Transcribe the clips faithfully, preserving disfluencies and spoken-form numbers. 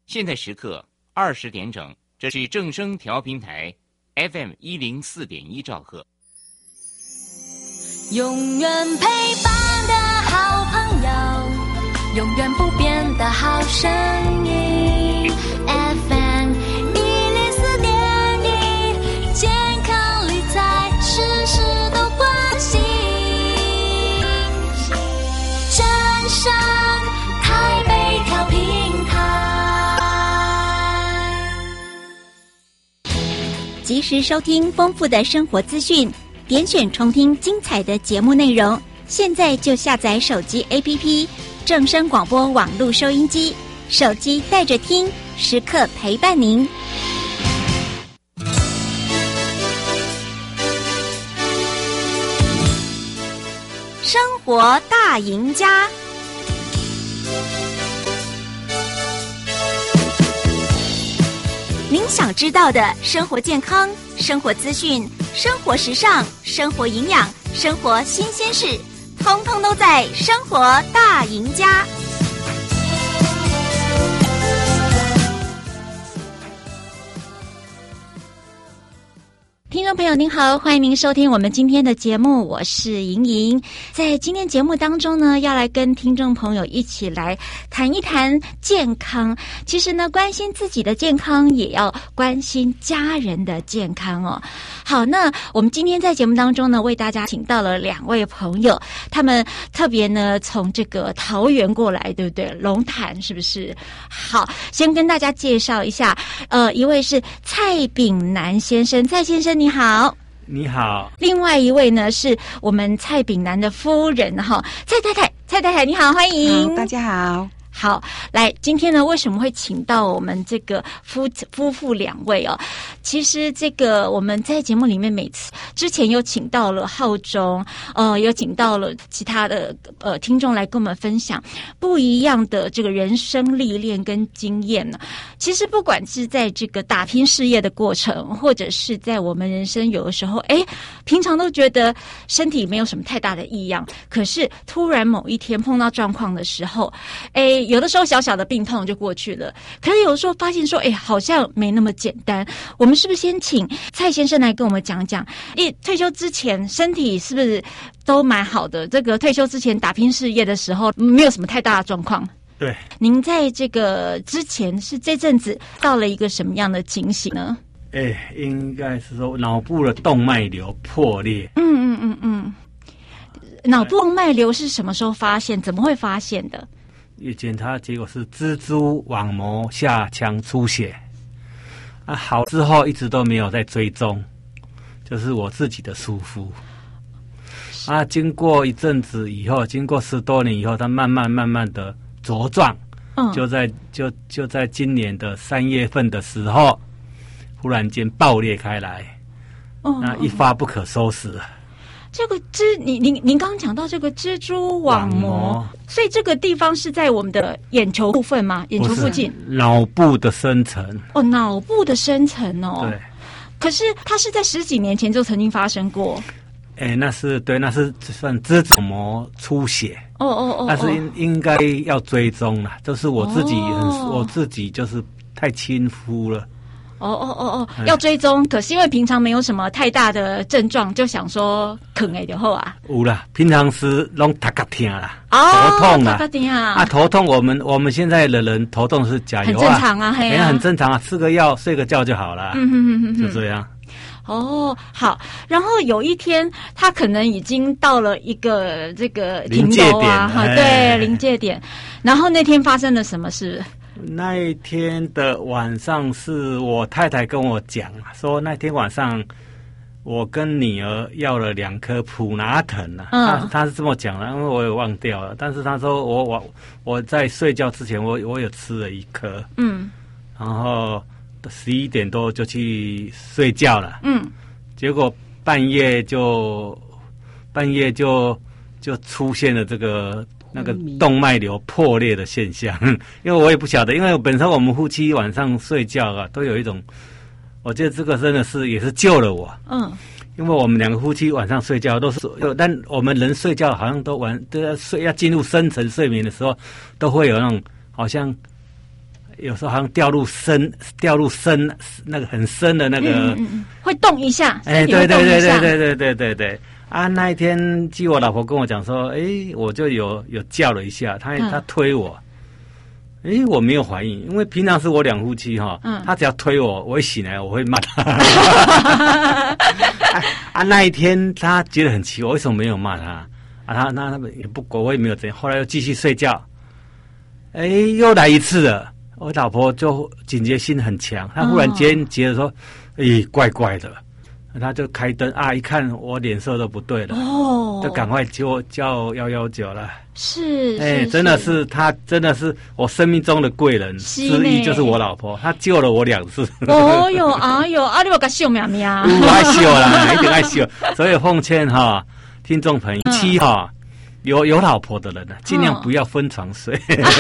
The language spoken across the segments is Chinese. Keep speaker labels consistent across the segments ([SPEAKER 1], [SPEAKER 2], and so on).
[SPEAKER 1] 现在时刻二十点整，这是正声调频台 F M 一零四点一兆赫。
[SPEAKER 2] 永远陪伴的好朋友，永远不变的好声音 F M 一零四点一，健康理财事事都关心，正声台北调频台，
[SPEAKER 3] 及时收听丰富的生活资讯，点选重听精彩的节目内容，现在就下载手机 A P P 正声广播网络收音机，手机带着听，时刻陪伴您。生活大赢家，您想知道的生活健康、生活资讯、生活时尚、生活营养、生活新鲜事，通通都在《生活大赢家》。听众朋友您好，欢迎您收听我们今天的节目，我是莹莹。在今天节目当中呢，要来跟听众朋友一起来谈一谈健康。其实呢，关心自己的健康，也要关心家人的健康哦。好，那我们今天在节目当中呢，为大家请到了两位朋友，他们特别呢从这个桃园过来，对不对？龙潭是不是？好，先跟大家介绍一下，呃，一位是蔡炳南先生，蔡先生你好。
[SPEAKER 4] 你好。
[SPEAKER 3] 另外一位呢是我们蔡炳南的夫人哈，蔡太太，蔡太太你好，欢迎。
[SPEAKER 5] 大家好。
[SPEAKER 3] 好，来，今天呢，为什么会请到我们这个夫夫妇两位哦？其实这个我们在节目里面每次之前有请到了浩中，呃，有请到了其他的呃听众来跟我们分享不一样的这个人生历练跟经验呢。其实不管是在这个打拼事业的过程，或者是在我们人生有的时候，哎，平常都觉得身体没有什么太大的异样，可是突然某一天碰到状况的时候，哎。有的时候小小的病痛就过去了，可是有的时候发现说，哎，好像没那么简单。我们是不是先请蔡先生来跟我们讲讲，一退休之前身体是不是都蛮好的？这个退休之前打拼事业的时候，没有什么太大的状况。
[SPEAKER 4] 对，
[SPEAKER 3] 您在这个之前是这阵子到了一个什么样的情形呢？
[SPEAKER 4] 哎，应该是说脑部的动脉瘤破裂。
[SPEAKER 3] 嗯嗯嗯嗯，脑部动脉瘤是什么时候发现？怎么会发现的？
[SPEAKER 4] 一检查结果是蜘蛛网膜下腔出血，啊，好之后一直都没有在追踪，就是我自己的疏忽。啊，经过一阵子以后，经过十多年以后，它慢慢慢慢的茁壮，嗯，就在就就在今年的三月份的时候，忽然间爆裂开来，哦，那一发不可收拾。
[SPEAKER 3] 这个蜘，您您您刚刚讲到这个蜘蛛网膜，所以这个地方是在我们的眼球部分吗？眼球附近？
[SPEAKER 4] 脑部的深层。
[SPEAKER 3] 哦，脑部的深层哦。
[SPEAKER 4] 对。
[SPEAKER 3] 可是它是在十几年前就曾经发生过。
[SPEAKER 4] 哎，那是对，那是算蜘蛛网膜出血。
[SPEAKER 3] 哦哦哦。
[SPEAKER 4] 但是应应该要追踪了，就是我自己很，哦，我自己就是太轻忽了。
[SPEAKER 3] 哦哦哦哦，要追踪，可是因为平常没有什么太大的症状，就想说啃哎就好啊。
[SPEAKER 4] 有啦，平常时拢头壳痛啦，
[SPEAKER 3] 哦，
[SPEAKER 4] 头痛啦，
[SPEAKER 3] 头壳痛啊，
[SPEAKER 4] 啊头痛，我们我们现在的人头痛是加油啊，
[SPEAKER 3] 很正常啊，嘿啊，
[SPEAKER 4] 很正常啊，吃个药睡个觉就好了，嗯哼哼哼，就这样。
[SPEAKER 3] 哦，好，然后有一天他可能已经到了一个这个停留啊，哈，对，临界点。然后那天发生了什么事？
[SPEAKER 4] 那一天的晚上是我太太跟我讲，说那天晚上我跟女儿要了两颗普拿疼啊，嗯，她她是这么讲的，因为我也忘掉了，但是她说我我我在睡觉之前我我有吃了一颗，嗯，然后十一点多就去睡觉了，嗯，结果半夜就半夜就就出现了这个。那个动脉瘤破裂的现象，因为我也不晓得，因为本身我们夫妻晚上睡觉啊，都有一种，我觉得这个真的是也是救了我。嗯，因为我们两个夫妻晚上睡觉都是，但我们人睡觉好像都晚都要睡，要进入深层睡眠的时候，都会有那种好像有时候好像掉入深掉入深那个很深的那个，
[SPEAKER 3] 嗯嗯嗯会动一下，
[SPEAKER 4] 哎，对对对对对对对对对。啊，那一天，据我老婆跟我讲说，哎，我就有有叫了一下，她她推我，哎、嗯，我没有怀疑，因为平常是我两夫妻哈，嗯，她只要推我，我一醒来我会骂她。啊, 啊，那一天她觉得很奇怪，为什么没有骂她？啊，她那他们也不管，我也没有这样，后来又继续睡觉，哎，又来一次了，我老婆就警觉心很强，她忽然间觉得说，哎、哦，怪怪的。他就开灯啊，一看我脸色都不对了，哦，就赶快叫叫一一九了。
[SPEAKER 3] 是，
[SPEAKER 4] 哎、欸，真的是他，真的是我生命中的贵人之一，就是我老婆，她救了我两次。
[SPEAKER 3] 哦哟，哎呦，啊，你有个秀苗苗，
[SPEAKER 4] 有爱秀啦，一定爱秀。所以奉劝哈，听众朋友，妻哈。有有老婆的人呢，尽量不要分床睡。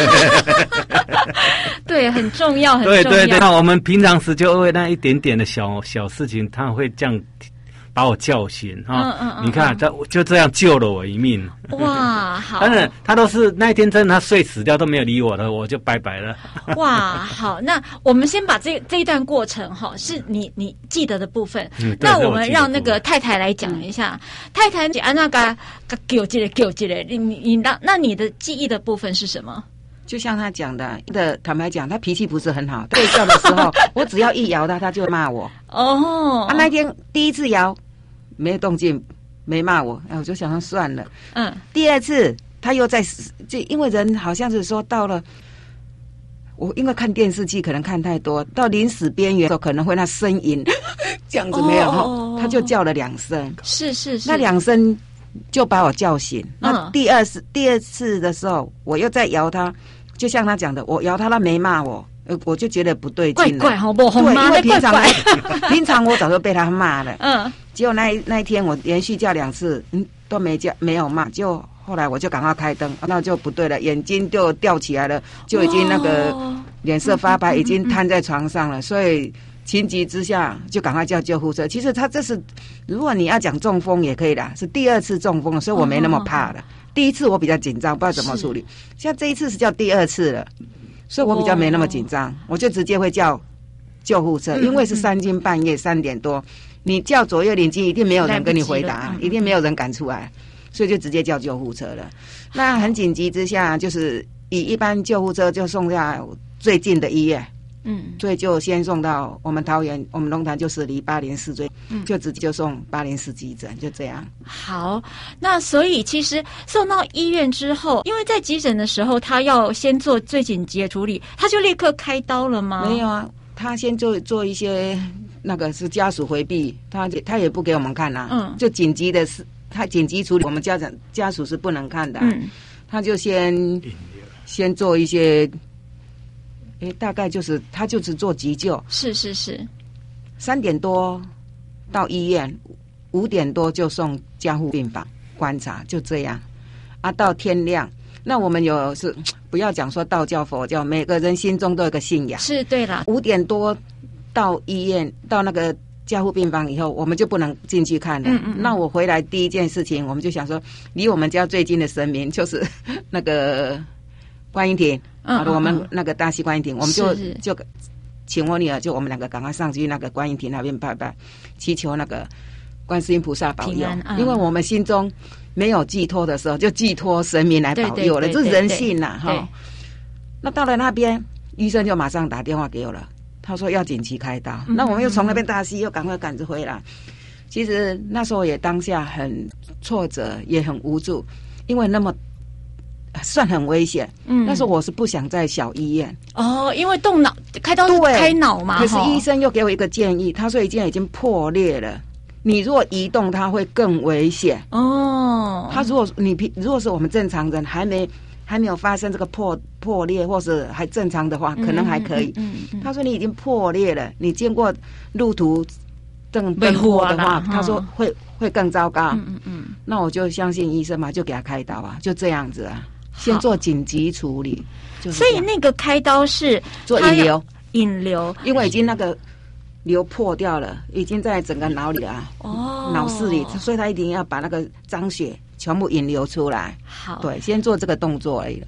[SPEAKER 3] 对，很重要，很重要。
[SPEAKER 4] 对对对，那我们平常时就为那一点点的小小事情，他会这样把我叫醒哈。嗯嗯，你看，他就这样救了我一命。
[SPEAKER 3] 哇，好。
[SPEAKER 4] 当然，他都是那一天真的他睡死掉都没有理我的，我就拜拜了。
[SPEAKER 3] 哇，好，那我们先把这这一段过程哈，是你你记得的部分。嗯，那我们让那个太太来讲一下。嗯、太太，你按那个个救这个救这个，你你那那你的记忆的部分是什么？
[SPEAKER 5] 就像他讲的，的坦白讲，他脾气不是很好。睡觉的时候，我只要一摇他，他就骂我。哦，啊，那天第一次摇没动静，没骂我，哎，我就想说算了。嗯，第二次他又在，就因为人好像是说到了，我因为看电视剧可能看太多，到临死边缘的时候可能会那呻吟，这样子没有哈，哦、他就叫了两声。
[SPEAKER 3] 是是是，
[SPEAKER 5] 那两声就把我叫醒。嗯、那第二次第二次的时候，我又在摇他。就像他讲的，我摇他，他没骂我，呃，我就觉得不对劲了。
[SPEAKER 3] 怪怪，好不好？
[SPEAKER 5] 对，因为平常我平常我早就被他骂了。嗯。结果那那一天我连续叫两次，嗯，都没叫，没有骂。就后来我就赶快开灯，那就不对了，眼睛就吊起来了，就已经那个脸色发白，已经瘫在床上了。所以情急之下就赶快叫救护车。其实他这是，如果你要讲中风也可以啦，是第二次中风了，所以我没那么怕了。第一次我比较紧张，不知道怎么处理。像这一次是叫第二次了，所以我比较没那么紧张，我就直接会叫救护车，因为是三更半夜三点多，你叫左右邻居一定没有人跟你回答，一定没有人赶出来，所以就直接叫救护车了。那很紧急之下，就是以一般救护车就送到最近的医院。嗯，所以就先送到我们桃园，我们龙潭就是离八零四最，嗯，就直接就送八零四急诊，就这样。
[SPEAKER 3] 好，那所以其实送到医院之后，因为在急诊的时候，他要先做最紧急的处理，他就立刻开刀了吗？
[SPEAKER 5] 没有啊，他先做做一些那个是家属回避，他他也不给我们看啊，嗯，就紧急的是他紧急处理，我们家长家属是不能看的、啊，嗯，他就先先做一些。诶，大概就是他就是做急救，
[SPEAKER 3] 是是是，
[SPEAKER 5] 三点多到医院，五点多就送加护病房观察，就这样啊，到天亮。那我们有是不要讲说道教佛教，每个人心中都有个信仰，
[SPEAKER 3] 是对啦。五
[SPEAKER 5] 点多到医院到那个加护病房以后，我们就不能进去看了。嗯嗯嗯那我回来第一件事情，我们就想说，离我们家最近的神明就是那个观音亭。好的，我们那个大溪观音亭，我们就就请我女儿，就我们两个赶快上去那个观音亭那边拜拜，祈求那个观世音菩萨保佑。嗯、因为我们心中没有寄托的时候，就寄托神明来保佑了，这是人性呐哈。那到了那边，医生就马上打电话给我了，他说要紧急开刀。嗯、那我们又从那边大溪又赶快赶着回来。其实那时候也当下很挫折，也很无助，因为那么。算很危险，嗯，但是我是不想在小医院
[SPEAKER 3] 哦，因为动脑开刀是开脑嘛，
[SPEAKER 5] 可是医生又给我一个建议，他说已经已经破裂了，你如果移动它会更危险哦。他如果你如果是我们正常人还没还没有发生这个破破裂，或是还正常的话，可能还可以。嗯嗯嗯、他说你已经破裂了，你经过路途更奔波的话，他说会会更糟糕。嗯嗯嗯，那我就相信医生嘛，就给他开刀啊，就这样子啊。先做紧急处理，
[SPEAKER 3] 所以那个开刀是
[SPEAKER 5] 做引流，
[SPEAKER 3] 引流，
[SPEAKER 5] 因为已经那个瘤破掉了，已经在整个脑里啊，哦，脑室里，所以他一定要把那个脏血全部引流出来。
[SPEAKER 3] 好，
[SPEAKER 5] 对，先做这个动作而已了。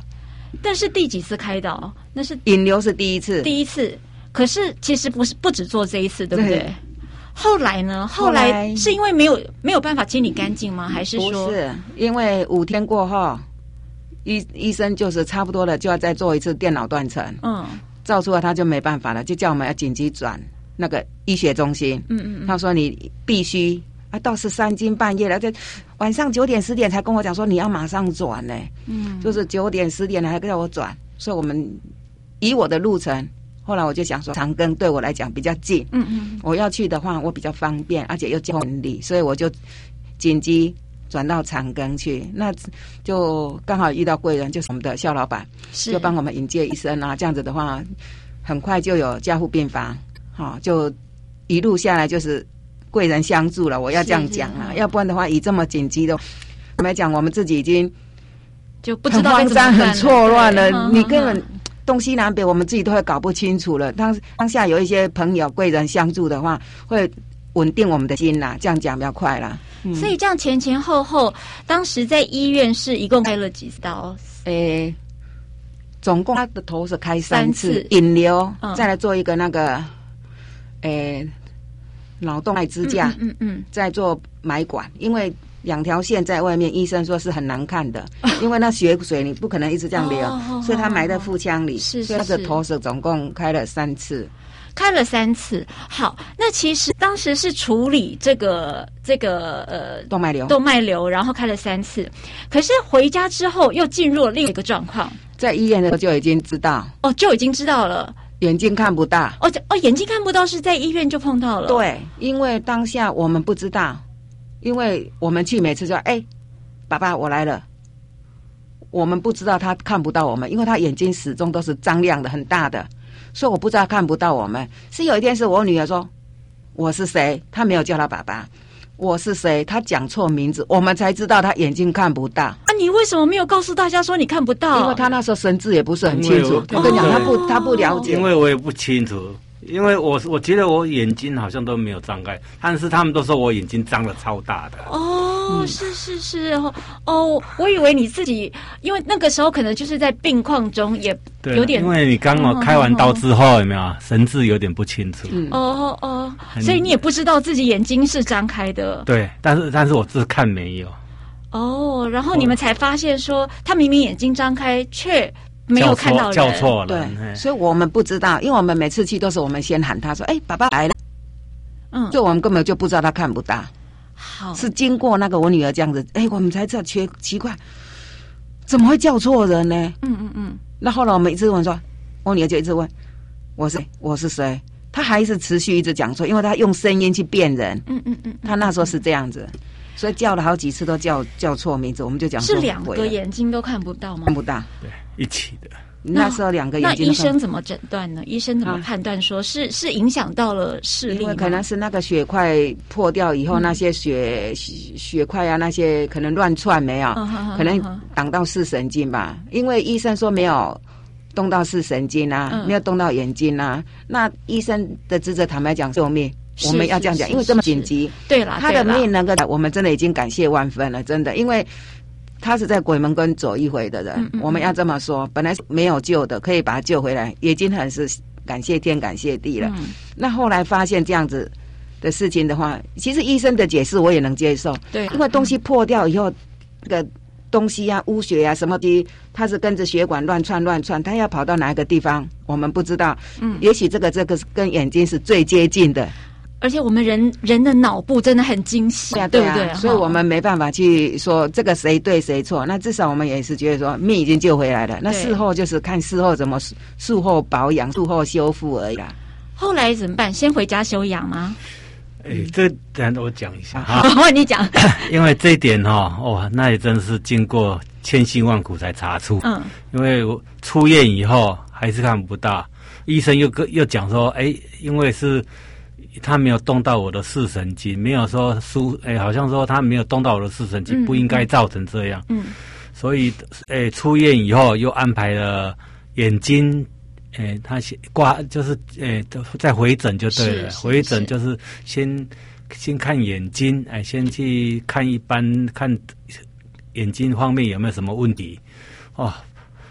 [SPEAKER 3] 但是第几次开刀？那是
[SPEAKER 5] 引流是第一次，
[SPEAKER 3] 第一次。可是其实不是不只做这一次，对不对？对，后来呢？后来是因为没有没有办法清理干净吗？还是说
[SPEAKER 5] 不是？因为五天过后，医医生就是差不多了，就要再做一次电脑断层。嗯，照出来他就没办法了，就叫我们要紧急转那个医学中心。嗯嗯，他说你必须。啊，到是三更半夜了，在晚上九点十点才跟我讲说你要马上转呢，嗯，就是九点十点了还叫我转，所以我们以我的路程，后来我就想说长庚对我来讲比较近，嗯嗯，我要去的话我比较方便，而且又交通力，所以我就紧急转到长庚去，那就刚好遇到贵人，就是我们的肖老板，就帮我们引介医生啊，这样子的话，很快就有加护病房，好、哦，就一路下来就是。贵人相助了，我要这样讲啊，要不然的话，以这么紧急的，我们来讲，我们自己已经
[SPEAKER 3] 就不知道
[SPEAKER 5] 很慌张、很错乱了。你根本东西南北，我们自己都会搞不清楚了。当当下有一些朋友贵人相助的话，会稳定我们的心啦。这样讲比较快啦。
[SPEAKER 3] 嗯、所以这样前前后后，当时在医院是一共开了几刀？
[SPEAKER 5] 诶，总共他的头是开三次，引流，嗯、再来做一个那个，诶。脑动脉支架，嗯嗯嗯，再做埋管，因为两条线在外面，医生说是很难看的，因为那血水你不可能一直这样流，哦、所以他埋在腹腔里，是是是，所以他的头是总共开了三次，
[SPEAKER 3] 开了三次。好，那其实当时是处理这个这个呃
[SPEAKER 5] 动脉瘤，
[SPEAKER 3] 动脉瘤，然后开了三次，可是回家之后又进入了另一个状况，
[SPEAKER 5] 在医院的时候就已经知道，
[SPEAKER 3] 哦，就已经知道了。
[SPEAKER 5] 眼睛看不到
[SPEAKER 3] 哦哦，眼睛看不到是在医院就碰到了。
[SPEAKER 5] 对，因为当下我们不知道，因为我们去每次说，哎，爸爸我来了，我们不知道他看不到我们，因为他眼睛始终都是张亮的，很大的，所以我不知道看不到我们。是有一天是我女儿说我是谁，她没有叫她爸爸，我是谁，她讲错名字，我们才知道她眼睛看不到。
[SPEAKER 3] 啊，你为什么没有告诉大家说你看不到？
[SPEAKER 5] 因为她那时候神志也不是很清楚。我, 我跟你讲，她不，她不了解。
[SPEAKER 4] 因为我也不清楚，因为我我觉得我眼睛好像都没有张开，但是他们都说我眼睛张得超大的。
[SPEAKER 3] 哦，嗯、是是是哦，我以为你自己，因为那个时候可能就是在病况中也有点，
[SPEAKER 4] 因为你刚好开完刀之后、哦、有没有神志有点不清楚？
[SPEAKER 3] 嗯、哦哦，所以你也不知道自己眼睛是张开的。
[SPEAKER 4] 对，但是但是我是看没有。
[SPEAKER 3] 哦，然后你们才发现说，他明明眼睛张开，却没有看到人，
[SPEAKER 4] 叫错了。
[SPEAKER 5] 对，所以我们不知道，因为我们每次去都是我们先喊他说：“哎，爸爸来了。”嗯，所以我们根本就不知道他看不到。好，是经过那个我女儿这样子，哎，我们才知道奇奇怪，怎么会叫错人呢？嗯嗯嗯。那后来我们一直问说，我女儿就一直问我是我是谁，她还是持续一直讲错，因为她用声音去辨人。嗯嗯嗯，她那时候是这样子。所以叫了好几次都叫叫错名字，我们就讲
[SPEAKER 3] 是两个眼睛都看不到吗？
[SPEAKER 5] 看不到，
[SPEAKER 4] 对，一起的。
[SPEAKER 5] 那时候两个眼睛。
[SPEAKER 3] 那医生怎么诊断呢？医生怎么判断说是、啊、是影响到了视力吗？
[SPEAKER 5] 因为可能是那个血块破掉以后，嗯、那些血血块啊，那些可能乱窜没有，嗯、可能挡到视神经吧。因为医生说没有动到视神经啊，嗯、没有动到眼睛啊。那医生的职责坦白讲救命。我们要这样讲，因为这么紧急，
[SPEAKER 3] 对了，
[SPEAKER 5] 他的命能够，我们真的已经感谢万分了，真的，因为他是在鬼门关走一回的人，嗯嗯我们要这么说，本来没有救的，可以把他救回来，已经很是感谢天感谢地了。嗯、那后来发现这样子的事情的话，其实医生的解释我也能接受，对，因为东西破掉以后，那个东西啊、污血啊什么的，它是跟着血管乱窜乱窜，它要跑到哪一个地方，我们不知道。嗯，也许这个这个跟眼睛是最接近的。
[SPEAKER 3] 而且我们人人的脑部真的很精细，对啊，对不对？
[SPEAKER 5] 所以我们没办法去说这个谁对谁错。那至少我们也是觉得说命已经救回来了。那事后就是看事后怎么术后保养、术后修复而已啦。
[SPEAKER 3] 后来怎么办？先回家休养吗？
[SPEAKER 4] 哎，这等我讲一下哈。
[SPEAKER 3] 你讲，
[SPEAKER 4] 因为这一点哈，哦，那也真是经过千辛万苦才查出。嗯，因为我出院以后还是看不到，医生又跟又讲说，哎，因为是。他没有动到我的视神经，没有说输，哎，好像说他没有动到我的视神经，嗯、不应该造成这样。嗯，所以，哎，出院以后又安排了眼睛，哎，他先挂，就是，哎，再回诊就对了。回诊就是先先看眼睛，哎，先去看一般看眼睛方面有没有什么问题。哦，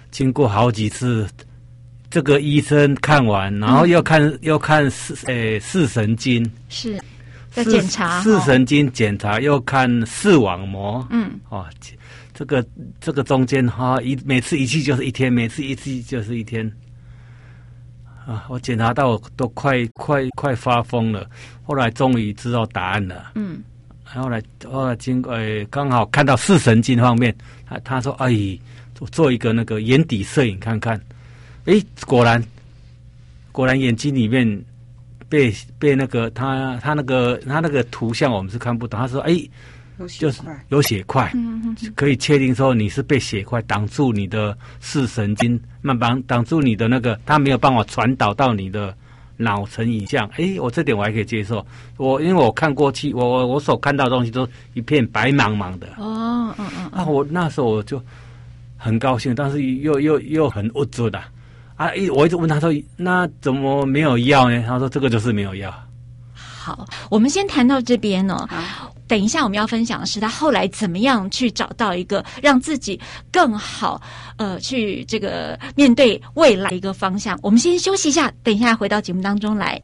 [SPEAKER 4] 经过好几次。这个医生看完，然后又看、嗯、又看视诶视神经，
[SPEAKER 3] 是要检查
[SPEAKER 4] 视神经检查，又看视网膜，
[SPEAKER 3] 嗯，
[SPEAKER 4] 哦，这个这个中间哈、哦、一每次一去就是一天，每次一去就是一天，啊，我检查到我都快快快发疯了，后来终于知道答案了，
[SPEAKER 3] 嗯，
[SPEAKER 4] 后来后来经过诶刚好看到视神经方面，他他说哎，做一个那个眼底摄影看看。诶，果然，果然眼睛里面被被那个他他那个他那个图像我们是看不懂。他说：“诶，就是有血块，
[SPEAKER 3] 嗯，
[SPEAKER 4] 可以确定说你是被血块挡住你的视神经，慢慢挡住你的那个，他没有办法传导到你的脑层影像。诶，我这点我还可以接受。我因为我看过去，我我我所看到的东西都一片白茫茫的。
[SPEAKER 3] 哦，嗯嗯
[SPEAKER 4] 啊，我那时候我就很高兴，但是又又又很无助的。”啊！一我一直问他说：“那怎么没有药呢？”他说：“这个就是没有药。”
[SPEAKER 3] 好，我们先谈到这边哦。等一下我们要分享的是他后来怎么样去找到一个让自己更好，呃，去这个面对未来一个方向。我们先休息一下，等一下回到节目当中来。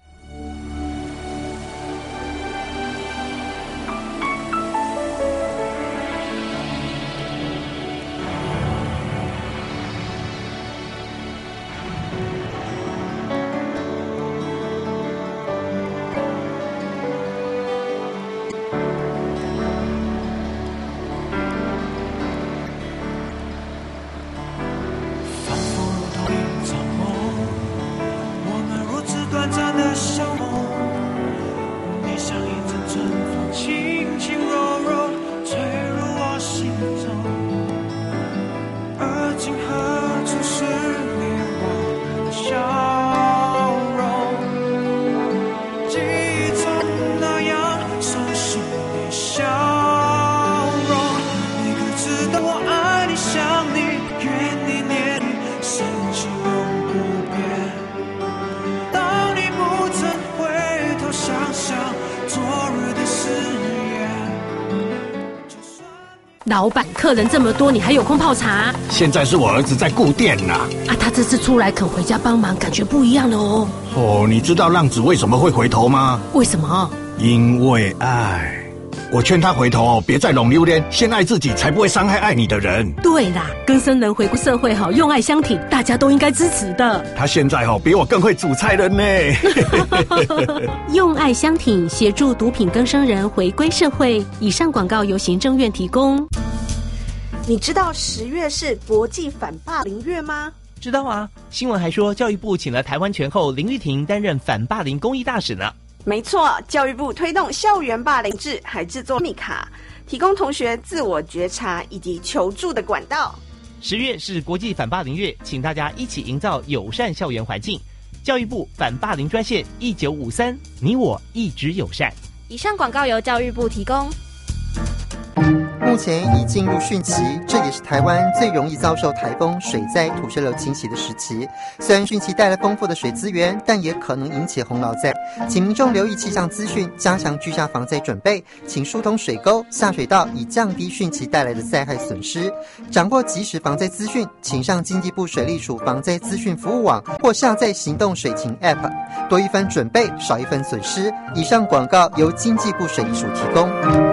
[SPEAKER 6] 老板，客人这么多，你还有空泡茶？
[SPEAKER 7] 现在是我儿子在顾店呐。
[SPEAKER 6] 啊，他这次出来肯回家帮忙，感觉不一样了哦。
[SPEAKER 7] 哦，你知道浪子为什么会回头吗？
[SPEAKER 6] 为什么？
[SPEAKER 7] 因为爱。我劝他回头，别再拢榴莲，先爱自己，才不会伤害爱你的人。
[SPEAKER 6] 对啦，更生人回归社会哈，用爱相挺，大家都应该支持的。
[SPEAKER 7] 他现在哈比我更会煮菜了呢。
[SPEAKER 6] 用爱相挺，协助毒品更生人回归社会。以上广告由行政院提供。
[SPEAKER 8] 你知道十月是国际反霸凌月吗？
[SPEAKER 9] 知道啊，新闻还说教育部请了台湾拳后林玉婷担任反霸凌公益大使呢。
[SPEAKER 8] 没错，教育部推动校园霸凌制，还制作密卡，提供同学自我觉察以及求助的管道。
[SPEAKER 9] 十月是国际反霸凌月，请大家一起营造友善校园环境。教育部反霸凌专线一九五三，你我一直友善。
[SPEAKER 10] 以上广告由教育部提供。
[SPEAKER 11] 目前已进入汛期，这也是台湾最容易遭受台风、水灾、土石流侵袭的时期。虽然汛期带来丰富的水资源，但也可能引起洪涝灾，请民众留意气象资讯，加强居家防灾准备，请疏通水沟、下水道，以降低汛期带来的灾害损失。掌握即时防灾资讯，请上经济部水利署防灾资讯服务网或下载行动水情 App， 多一分准备，少一分损失。以上广告由经济部水利署提供。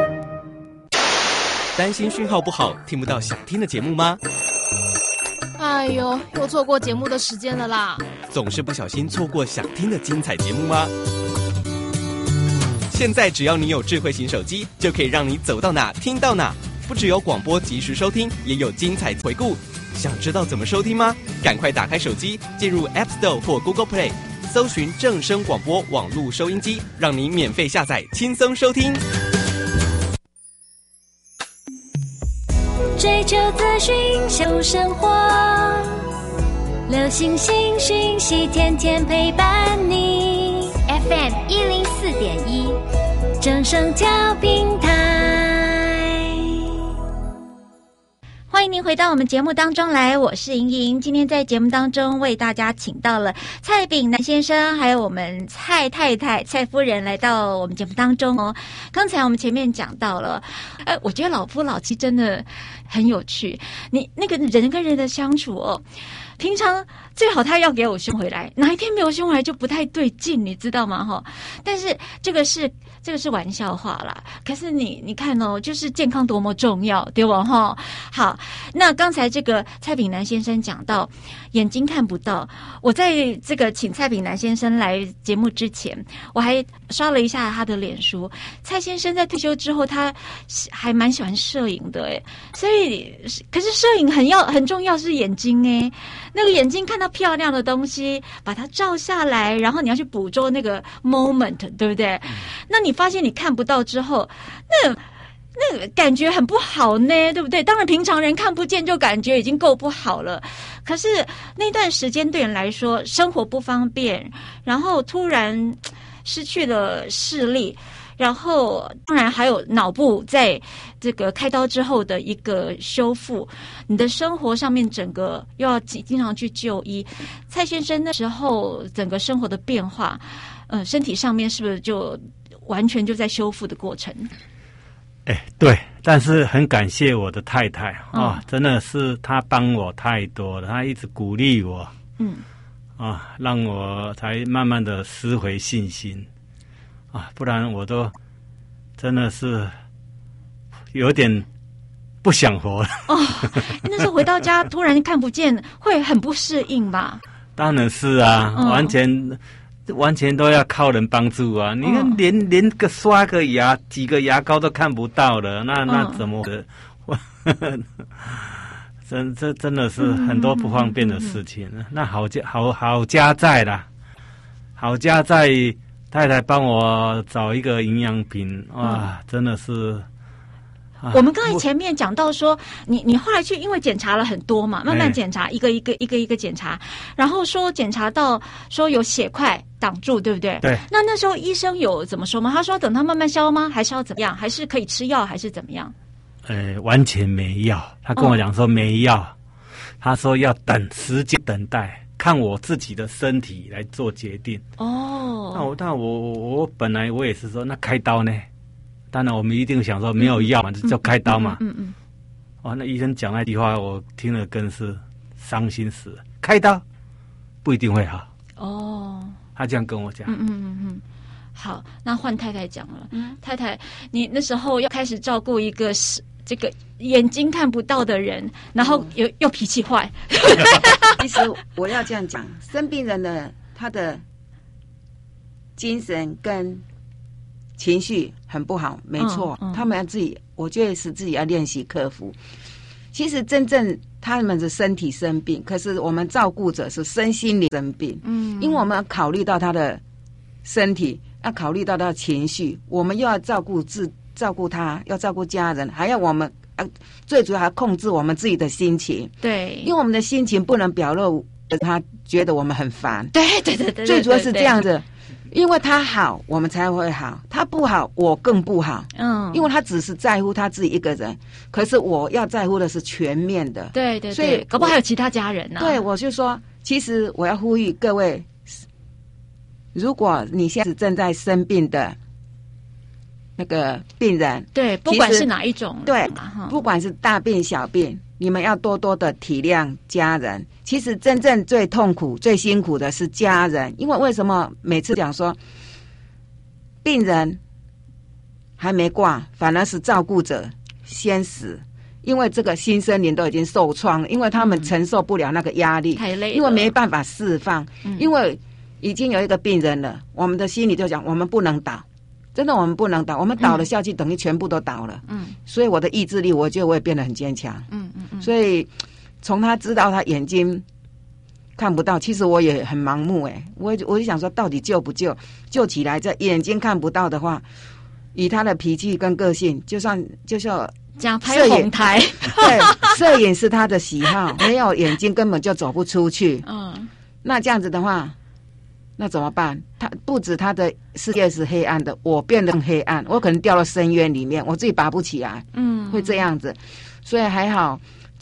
[SPEAKER 12] 担心讯号不好，听不到想听的节目吗？
[SPEAKER 13] 哎呦，又错过节目的时间了啦！
[SPEAKER 12] 总是不小心错过想听的精彩节目吗？现在只要你有智慧型手机，就可以让你走到哪听到哪。不只有广播及时收听，也有精彩回顾。想知道怎么收听吗？赶快打开手机，进入 App Store 或 Google Play， 搜寻正声广播网络收音机，让你免费下载，轻松收听。
[SPEAKER 2] 追求资讯，秀生活，流行新讯息，天天陪伴你。F M 一零四点一，正声调频台。
[SPEAKER 3] 欢欢迎您回到我们节目当中来，我是莹莹。今天在节目当中为大家请到了蔡炳南先生，还有我们蔡太太、蔡夫人来到我们节目当中哦。刚才我们前面讲到了，呃，我觉得老夫老妻真的很有趣。你那个人跟人的相处哦，平常最好他要给我凶回来，哪一天没有凶回来就不太对劲，你知道吗？哈，但是这个是这个是玩笑话啦。可是你你看哦，就是健康多么重要，对吧？哈，好，那刚才这个蔡炳南先生讲到眼睛看不到，我在这个请蔡炳南先生来节目之前，我还刷了一下他的脸书。蔡先生在退休之后，他还蛮喜欢摄影的，诶，所以可是摄影很要很重要是眼睛诶。那个眼睛看到漂亮的东西，把它照下来，然后你要去捕捉那个 moment， 对不对？嗯、那你发现你看不到之后，那那个感觉很不好呢，对不对？当然，平常人看不见就感觉已经够不好了。可是那段时间对人来说，生活不方便，然后突然失去了视力。然后当然还有脑部在这个开刀之后的一个修复，你的生活上面整个又要经常去就医。蔡先生那时候整个生活的变化，呃，身体上面是不是就完全就在修复的过程？
[SPEAKER 4] 哎，对，但是很感谢我的太太啊、嗯哦，真的是她帮我太多了，她一直鼓励我，嗯，啊，让我才慢慢的拾回信心。啊，不然我都真的是有点不想活了。
[SPEAKER 3] 哦，那时候回到家突然看不见，会很不适应吧？
[SPEAKER 4] 当然是啊，嗯、完全完全都要靠人帮助啊！你看连，连连个刷个牙、挤个牙膏都看不到了，那那怎么？嗯、真这真的是很多不方便的事情。嗯嗯嗯嗯、那好家好好家在啦，好家在。太太帮我找一个营养品，哇，嗯、真的是。啊、
[SPEAKER 3] 我们刚才前面讲到说，你你后来去，因为检查了很多嘛，慢慢检查，一个一个一个一个检查，然后说检查到说有血块挡住，对不对？
[SPEAKER 4] 对。
[SPEAKER 3] 那那时候医生有怎么说吗？他说等它慢慢消吗？还是要怎么样？还是可以吃药，还是怎么样？
[SPEAKER 4] 呃，完全没药。他跟我讲说没药，哦、他说要等时间等待。看我自己的身体来做决定哦。那我那我我本来我也是说，那开刀呢？当然我们一定想说没有药嘛，嗯、就开刀嘛。嗯嗯。嗯嗯哦，那医生讲那句话，我听了更是伤心死了。开刀不一定会好哦。他这样跟我讲。嗯嗯嗯嗯。
[SPEAKER 3] 好，那换太太讲了。嗯，太太，你那时候要开始照顾一个是。这个眼睛看不到的人，然后又、嗯、又脾气坏。
[SPEAKER 5] 其实我要这样讲，生病人的他的精神跟情绪很不好，没错，嗯嗯、他们要自己，我觉得是自己要练习克服。其实真正他们的身体生病，可是我们照顾者是身心灵生病。嗯，因为我们要考虑到他的身体，要考虑到他的情绪，我们又要照顾自。照顾他，要照顾家人，还要我们呃，最主要还控制我们自己的心情。
[SPEAKER 3] 对，
[SPEAKER 5] 因为我们的心情不能表露，他觉得我们很烦。
[SPEAKER 3] 对对对 对, 对，
[SPEAKER 5] 最主要是这样子，因为他好，我们才会好；他不好，我更不好。嗯，因为他只是在乎他自己一个人，可是我要在乎的是全面的。
[SPEAKER 3] 对对对，所以搞不好还有其他家人呢、啊。
[SPEAKER 5] 对，我就说，其实我要呼吁各位，如果你现在是正在生病的。那个病人，
[SPEAKER 3] 对，不管是哪一种，
[SPEAKER 5] 对，不管是大病小病，你们要多多的体谅家人。其实真正最痛苦、最辛苦的是家人，因为为什么每次讲说，病人还没挂，反而是照顾者先死，因为这个心身灵都已经受创了，因为他们承受不了那个压力，
[SPEAKER 3] 太累了，
[SPEAKER 5] 因为没办法释放，嗯、因为已经有一个病人了，我们的心里就讲，我们不能倒。真的，我们不能倒，我们倒了下去，等于全部都倒了。嗯，所以我的意志力，我觉得我也变得很坚强。嗯嗯嗯。所以从他知道他眼睛看不到，其实我也很盲目哎，我我就想说，到底救不救？救起来，这眼睛看不到的话，以他的脾气跟个性，就算就像
[SPEAKER 3] 讲拍红台，
[SPEAKER 5] 对，摄影是他的喜好，没有眼睛根本就走不出去。嗯，那这样子的话。那怎么办？他不止他的世界是黑暗的，我变得更黑暗，我可能掉到深渊里面，我自己拔不起来。嗯，会这样子，所以还好，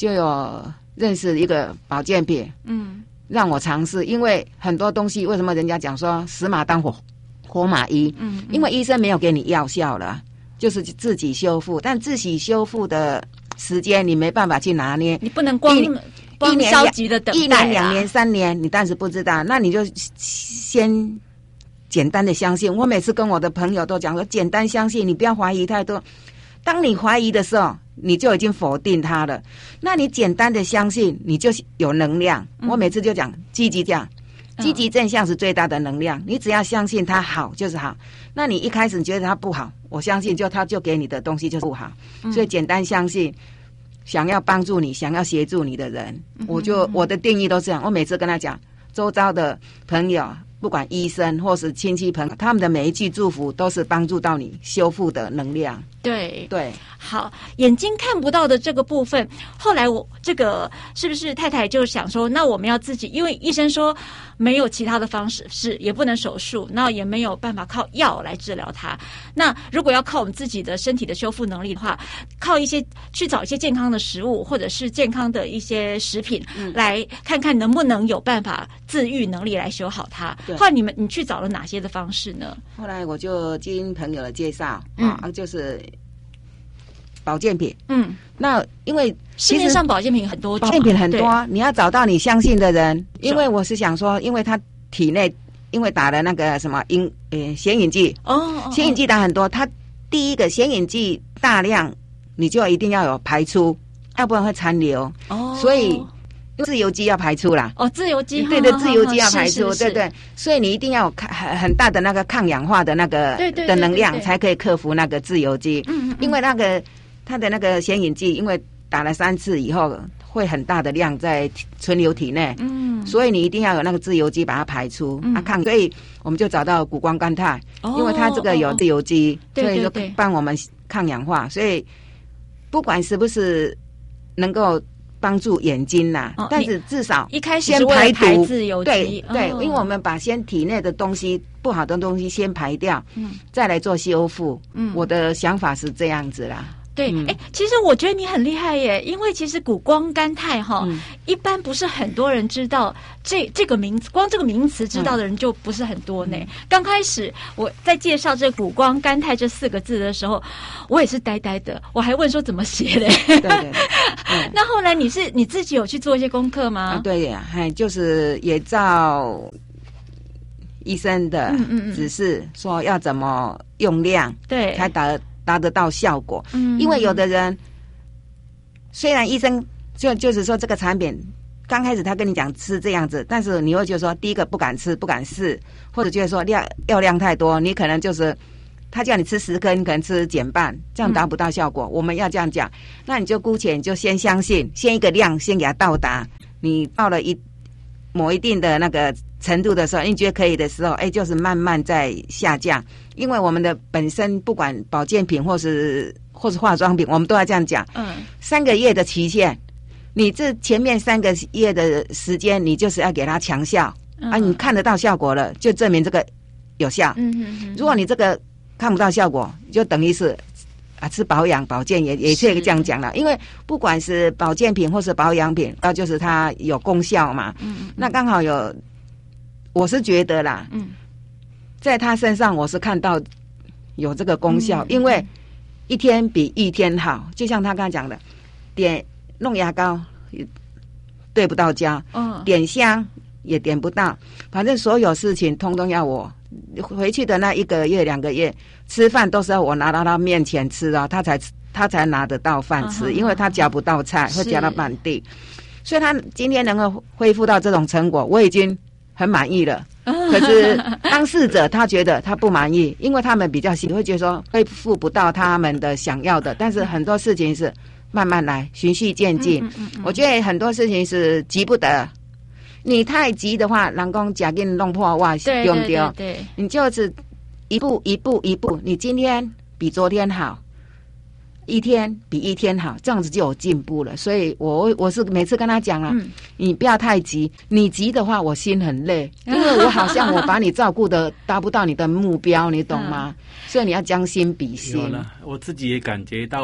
[SPEAKER 5] 就有认识一个保健品，嗯，让我尝试。因为很多东西，为什么人家讲说死马当活活马医？嗯，因为医生没有给你药效了，就是自己修复，但自己修复的时间你没办法去拿捏，
[SPEAKER 3] 你不能光光消极的等待、啊、
[SPEAKER 5] 一年、两年、三年，你但是不知道，那你就先简单的相信。我每次跟我的朋友都讲说，简单相信，你不要怀疑太多。当你怀疑的时候，你就已经否定它了。那你简单的相信，你就有能量。嗯、我每次就讲积极这样，积极正向是最大的能量。嗯、你只要相信它好就是好。那你一开始你觉得它不好，我相信就它就给你的东西就是不好。嗯、所以简单相信，想要帮助你、想要协助你的人，嗯、我就我的定义都这样。我每次跟他讲，周遭的朋友。不管医生或是亲戚朋友，他们的每一句祝福都是帮助到你修复的能量。
[SPEAKER 3] 对
[SPEAKER 5] 对，
[SPEAKER 3] 好，眼睛看不到的这个部分，后来我这个是不是太太就想说，那我们要自己，因为医生说没有其他的方式，是也不能手术，那也没有办法靠药来治疗它。那如果要靠我们自己的身体的修复能力的话，靠一些去找一些健康的食物或者是健康的一些食品，嗯、来看看能不能有办法自愈能力来修好它。后来你们你去找了哪些的方式呢？
[SPEAKER 5] 后来我就经朋友的介绍，嗯、啊，就是保健品。嗯，那因为
[SPEAKER 3] 市面上保健品很多种，
[SPEAKER 5] 保健品很多，你要找到你相信的人。因为我是想说，因为他体内因为打了那个什么因呃显影剂哦，显影剂打很多，他第一个显影剂大量，你就一定要有排出，要不然会残留。哦，所以。自由基要排出啦，
[SPEAKER 3] 哦，自由基，
[SPEAKER 5] 对对，自由基要排出，对对，所以你一定要有很很大的那个抗氧化的那个的能量，才可以克服那个自由基。嗯，因为那个它的那个显影剂，因为打了三次以后，会很大的量在存留体内，嗯，所以你一定要有那个自由基把它排出，嗯、啊抗，所以我们就找到谷胱甘肽，哦、因为它这个有自由基，哦、所以就帮我们抗氧化，所以不管是不是能够。帮助眼睛呐、啊，哦、但是至少
[SPEAKER 3] 一开始
[SPEAKER 5] 先排毒，
[SPEAKER 3] 自由基
[SPEAKER 5] 对对、
[SPEAKER 3] 哦，
[SPEAKER 5] 因为我们把先体内的东西不好的东西先排掉，嗯，再来做修复。嗯，我的想法是这样子啦。
[SPEAKER 3] 对，哎、嗯欸，其实我觉得你很厉害耶，因为其实谷胱甘肽哈，嗯、一般不是很多人知道这这个名词，光这个名词知道的人就不是很多呢。嗯、刚开始我在介绍这谷胱甘肽这四个字的时候，我也是呆呆的，我还问说怎么写嘞。对对对。嗯、那后来你是你自己有去做一些功课吗？
[SPEAKER 5] 啊、对呀，还就是也照医生的指示说要怎么用量，
[SPEAKER 3] 对，
[SPEAKER 5] 才达达得到效果。嗯，因为有的人虽然医生就就是说这个产品刚开始他跟你讲吃这样子，但是你会觉得说第一个不敢吃不敢试，或者觉得说量药量太多，你可能就是他叫你吃十颗，你可能吃减半，这样达不到效果。嗯、我们要这样讲，那你就姑且你就先相信，先一个量先给它到达，你到了一某一定的那个程度的时候，你觉得可以的时候，哎，就是慢慢在下降。因为我们的本身不管保健品或是或是化妆品，我们都要这样讲。嗯，三个月的期限，你这前面三个月的时间，你就是要给它强效、嗯、啊，你看得到效果了，就证明这个有效。嗯哼哼，如果你这个看不到效果，就等于是啊，吃保养保健也也可以这样讲了。因为不管是保健品或是保养品，那就是它有功效嘛。嗯嗯，那刚好有，我是觉得啦，嗯，在他身上我是看到有这个功效，嗯、因为一天比一天好。就像他刚才讲的，点弄牙膏对不到焦，嗯，点香也点不到，反正所有事情通通要我。回去的那一个月两个月，吃饭都是要我拿到他面前吃啊，他才他才拿得到饭吃，嗯、因为他夹不到菜，会夹到半地，所以他今天能够恢复到这种成果，我已经很满意了。可是当事者他觉得他不满意，因为他们比较细，会觉得说恢复不到他们的想要的。但是很多事情是慢慢来，循序渐进。嗯嗯嗯、我觉得很多事情是急不得。你太急的话，人讲假给你弄破袜，对不对？对，你就是一步一步一步，你今天比昨天好，一天比一天好，这样子就有进步了。所以我我是每次跟他讲了、啊嗯，你不要太急，你急的话我心很累，因为我好像我把你照顾的达不到你的目标，你懂吗？嗯、所以你要将心比心。
[SPEAKER 4] 有了，我自己也感觉到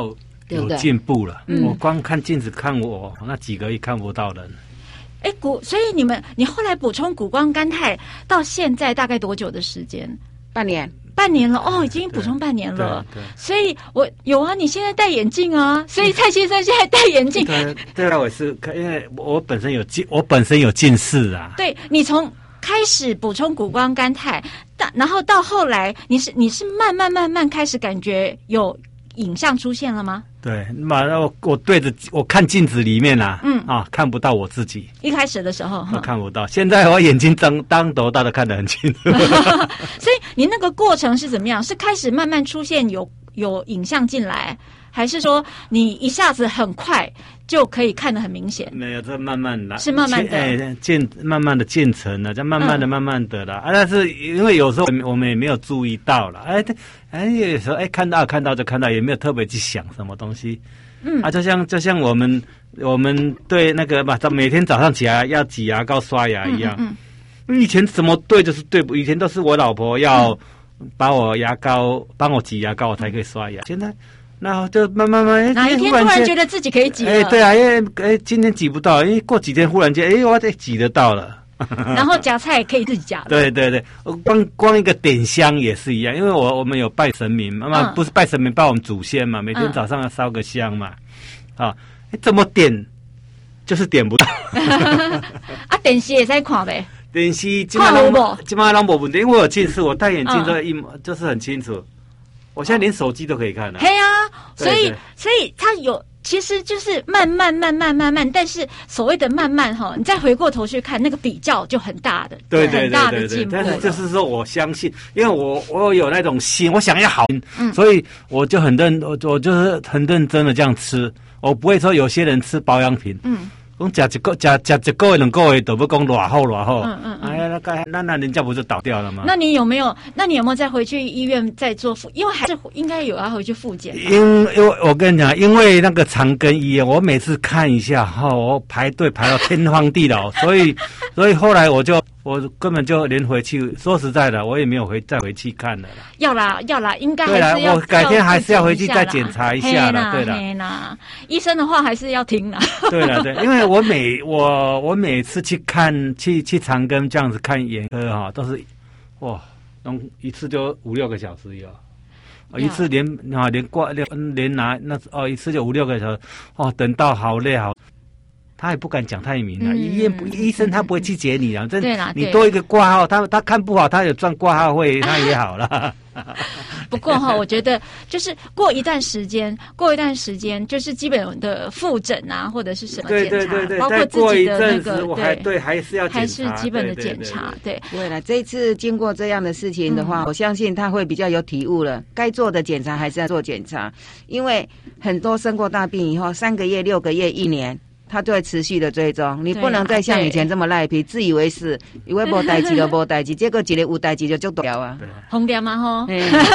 [SPEAKER 5] 对不对？
[SPEAKER 4] 有进步了。嗯、我光看镜子看我那几个亿看不到人。
[SPEAKER 3] 哎，谷，所以你们你后来补充谷胱甘肽到现在大概多久的时间？
[SPEAKER 5] 半年。
[SPEAKER 3] 半年了哦，已经补充半年了。对，对所以我有啊，你现在戴眼镜啊，所以蔡先生现在戴眼镜。
[SPEAKER 4] 对，对啊，我是因为我本身有近，我本身有近视啊。
[SPEAKER 3] 对，你从开始补充谷胱甘肽，但然后到后来，你是你是慢慢慢慢开始感觉有影像出现了吗？
[SPEAKER 4] 对，马上我我对着我看镜子里面啊，嗯啊，看不到我自己。
[SPEAKER 3] 一开始的时候，
[SPEAKER 4] 我看不到，现在我眼睛当当头大的看得很清楚。
[SPEAKER 3] 所以你那个过程是怎么样？是开始慢慢出现有有影像进来，还是说你一下子很快就可以看得很明显？
[SPEAKER 4] 没有，这慢慢来，
[SPEAKER 3] 是慢慢的，
[SPEAKER 4] 哎，渐慢慢的渐成了，这慢慢的、嗯、慢慢的啦。啊，但是因为有时候我们也没有注意到了，哎，哎，有时候哎看到看到就看到，也没有特别去想什么东西。嗯，啊，就像就像我们我们对那个嘛，每天早上起来要挤牙膏、刷牙一样。嗯，嗯以前怎么对就是对，以前都是我老婆要把我牙膏帮我挤牙膏，我才可以刷牙。现在。那就慢慢慢，
[SPEAKER 3] 哪一天突然觉得自己可以挤了？
[SPEAKER 4] 哎，对啊，因为哎今天挤不到，因为过几天忽然间，哎，我得挤得到了。
[SPEAKER 3] 然后夹菜也可以自己夹。
[SPEAKER 4] 对对对，光光一个点香也是一样，因为我我们有拜神明嘛，嗯、不是拜神明，拜我们祖先嘛，每天早上要烧个香嘛，嗯、啊，怎么点就是点不到。
[SPEAKER 3] 啊，电视也在看呗。
[SPEAKER 4] 电视今晚拢今晚拢无问题，因为我有近视，我戴眼镜都一、嗯、就是很清楚。我现在连手机都可以看了。
[SPEAKER 3] 对啊，所以所以它有，其实就是慢慢慢慢慢慢，但是所谓的慢慢哈，你再回过头去看那个比较就很大的，
[SPEAKER 4] 对对
[SPEAKER 3] 很大的进步。
[SPEAKER 4] 但是就是说我相信，因为我我有那种心，我想要好，嗯、所以我就很认，我我就是很认真的这样吃，我不会说有些人吃保养品，嗯。讲吃一个吃吃一个月两个月都不讲偌好偌好，嗯嗯，哎呀，那个那那人家不是倒掉了吗？
[SPEAKER 3] 那你有没有？那你有没有再回去医院再做复？因为还是应该有要回去复检。
[SPEAKER 4] 因因为我跟你讲，因为那个长庚医院，我每次看一下哈、哦，我排队排到天荒地老，所以所以后来我就我根本就连回去，说实在的，我也没有回再回去看了啦。
[SPEAKER 3] 要啦要啦，应该还是要。
[SPEAKER 4] 我改天还是要回去再检查一下啦，对啦。
[SPEAKER 3] 啦，医生的话还是要听啦。
[SPEAKER 4] 对了对，因为我每我我每次去看去去长庚这样子看眼科哈，都是哇，弄一次就五六个小时有。一次连啊连挂连连拿那哦一次就五六个小时哦，等到好累好，他也不敢讲太明了、啊。嗯、医院不医生他不会去解你啊，真你多一个挂号，他他看不好，他有赚挂号费，他也好了。
[SPEAKER 3] 不过哈，我觉得就是过一段时间，过一段时间，就是基本的复诊啊，或者是什么检查，
[SPEAKER 4] 对对对对
[SPEAKER 3] 包括自己的那个，
[SPEAKER 4] 我还对还是要检查，
[SPEAKER 3] 还是基本的检查，对。
[SPEAKER 5] 对了，这一次经过这样的事情的话，嗯、我相信他会比较有体悟了。该做的检查还是要做检查，因为很多生过大病以后，三个月、六个月、一年。他就会持续的追踪，你不能再像以前这么赖皮，自以为是，以为无代志就无代志，结果一个有代志就就掉啊，
[SPEAKER 3] 红点嘛吼。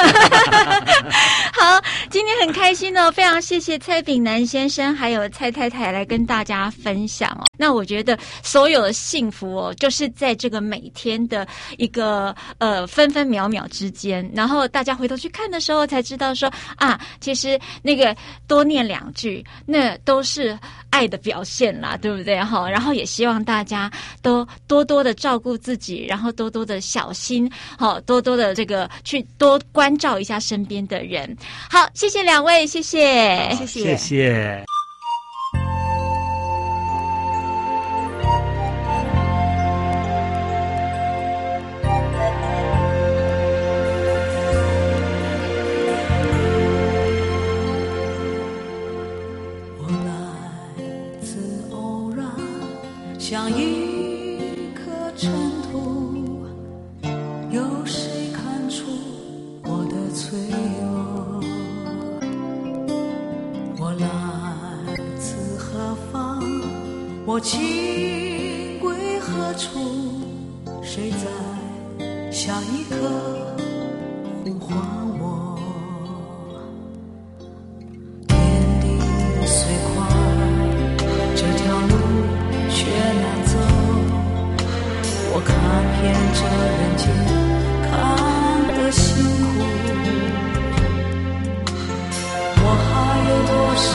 [SPEAKER 3] 好，今天很开心哦，非常谢谢蔡炳南先生还有蔡太太来跟大家分享哦。那我觉得所有的幸福哦，就是在这个每天的一个呃分分秒秒之间，然后大家回头去看的时候，才知道说啊，其实那个多念两句，那都是爱的表现啦，对不对？哈，然后也希望大家都多多的照顾自己，然后多多的小心，好，多多的这个去多关照一下身边的人。好，谢谢两位，谢谢，
[SPEAKER 5] 谢谢，
[SPEAKER 4] 谢谢。
[SPEAKER 14] 像一颗尘土，有谁看出我的脆弱？我来自何方？我情归何处？谁在下一刻呼唤我？天地虽宽，这条路却难走，我看遍这人间，看得辛苦，我还有多少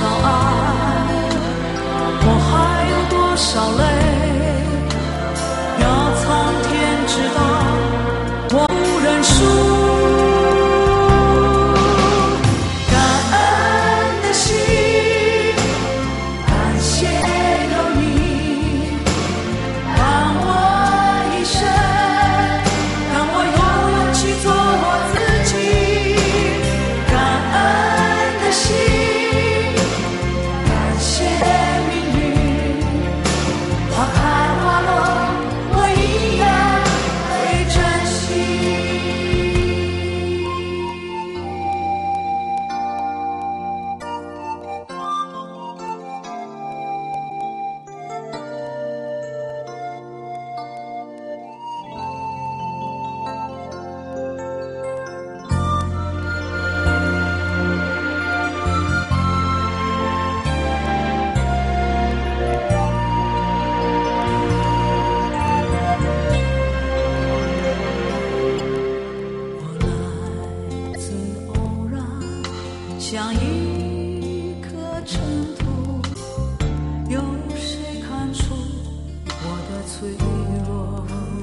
[SPEAKER 14] 像一颗尘土，有谁看出我的脆弱？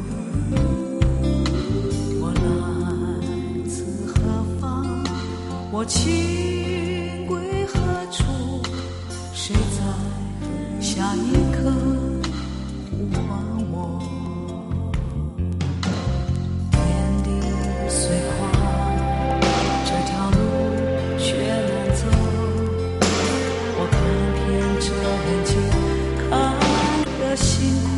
[SPEAKER 14] 我来自何方？我情归何处？谁在下一刻呼唤我？天地虽宽，这条路却难走。我看遍这人间看得辛苦，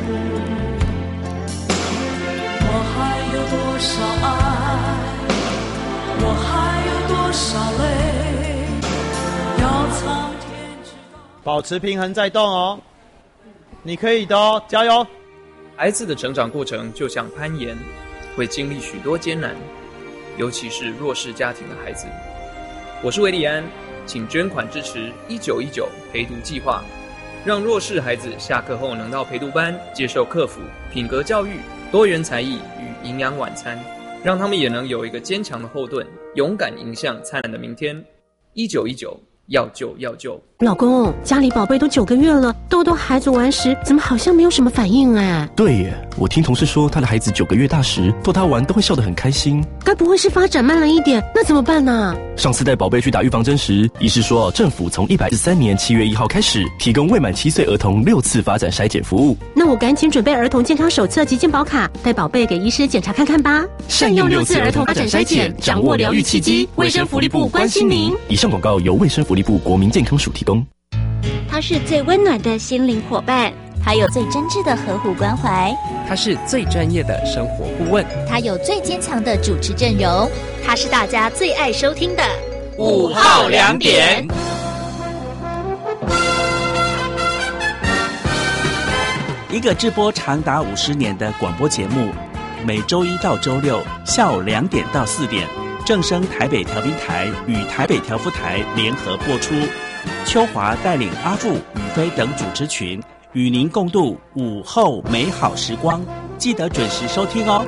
[SPEAKER 14] 我还有多少爱，我还有多少泪，要苍天知道。
[SPEAKER 15] 保持平衡再动哦，你可以的哦，加油！
[SPEAKER 16] 孩子的成长过程就像攀岩，会经历许多艰难，尤其是弱势家庭的孩子。我是韦礼安，请捐款支持一九一九陪读计划，让弱势孩子下课后能到陪读班接受课辅、品格教育、多元才艺与营养晚餐，让他们也能有一个坚强的后盾，勇敢迎向灿烂的明天。一九一九，要救要救！
[SPEAKER 6] 老公，家里宝贝都九个月了，豆豆孩子玩时怎么好像没有什么反应哎？
[SPEAKER 17] 对耶，我听同事说他的孩子九个月大时逗他玩都会笑得很开心。
[SPEAKER 6] 该不会是发展慢了一点？那怎么办呢？
[SPEAKER 17] 上次带宝贝去打预防针时，医师说政府从一百四十三年七月一号开始提供未满七岁儿童六次发展筛检服务。
[SPEAKER 6] 那我赶紧准备儿童健康手册及健保卡，带宝贝给医师检查看看吧。
[SPEAKER 17] 善用六次儿童发展筛检，掌握疗愈契机。卫生福利部关心您。以上广告由卫生福利部国民健康署提供。
[SPEAKER 3] 他是最温暖的心灵伙伴，
[SPEAKER 18] 他有最真挚的呵护关怀，
[SPEAKER 19] 他是最专业的生活顾问，
[SPEAKER 18] 他有最坚强的主持阵容，
[SPEAKER 20] 他是大家最爱收听的
[SPEAKER 1] 午后两点。
[SPEAKER 21] 一个直播长达五十年的广播节目，每周一到周六下午两点到四点，正声台北调频台与台北调夫台联合播出。秋华带领阿柱、宇飞等主持群，与您共度午后美好时光，记得准时收听哦。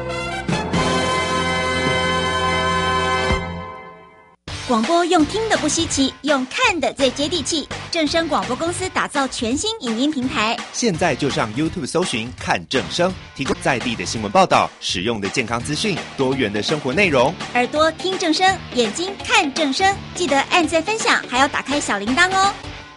[SPEAKER 3] 广播用听的不稀奇，用看的最接地气。正声广播公司打造全新影音平台，
[SPEAKER 22] 现在就上 YouTube 搜寻看正声，提供在地的新闻报道、实用的健康资讯、多元的生活内容。
[SPEAKER 3] 耳朵听正声，眼睛看正声，记得按赞分享，还要打开小铃铛哦。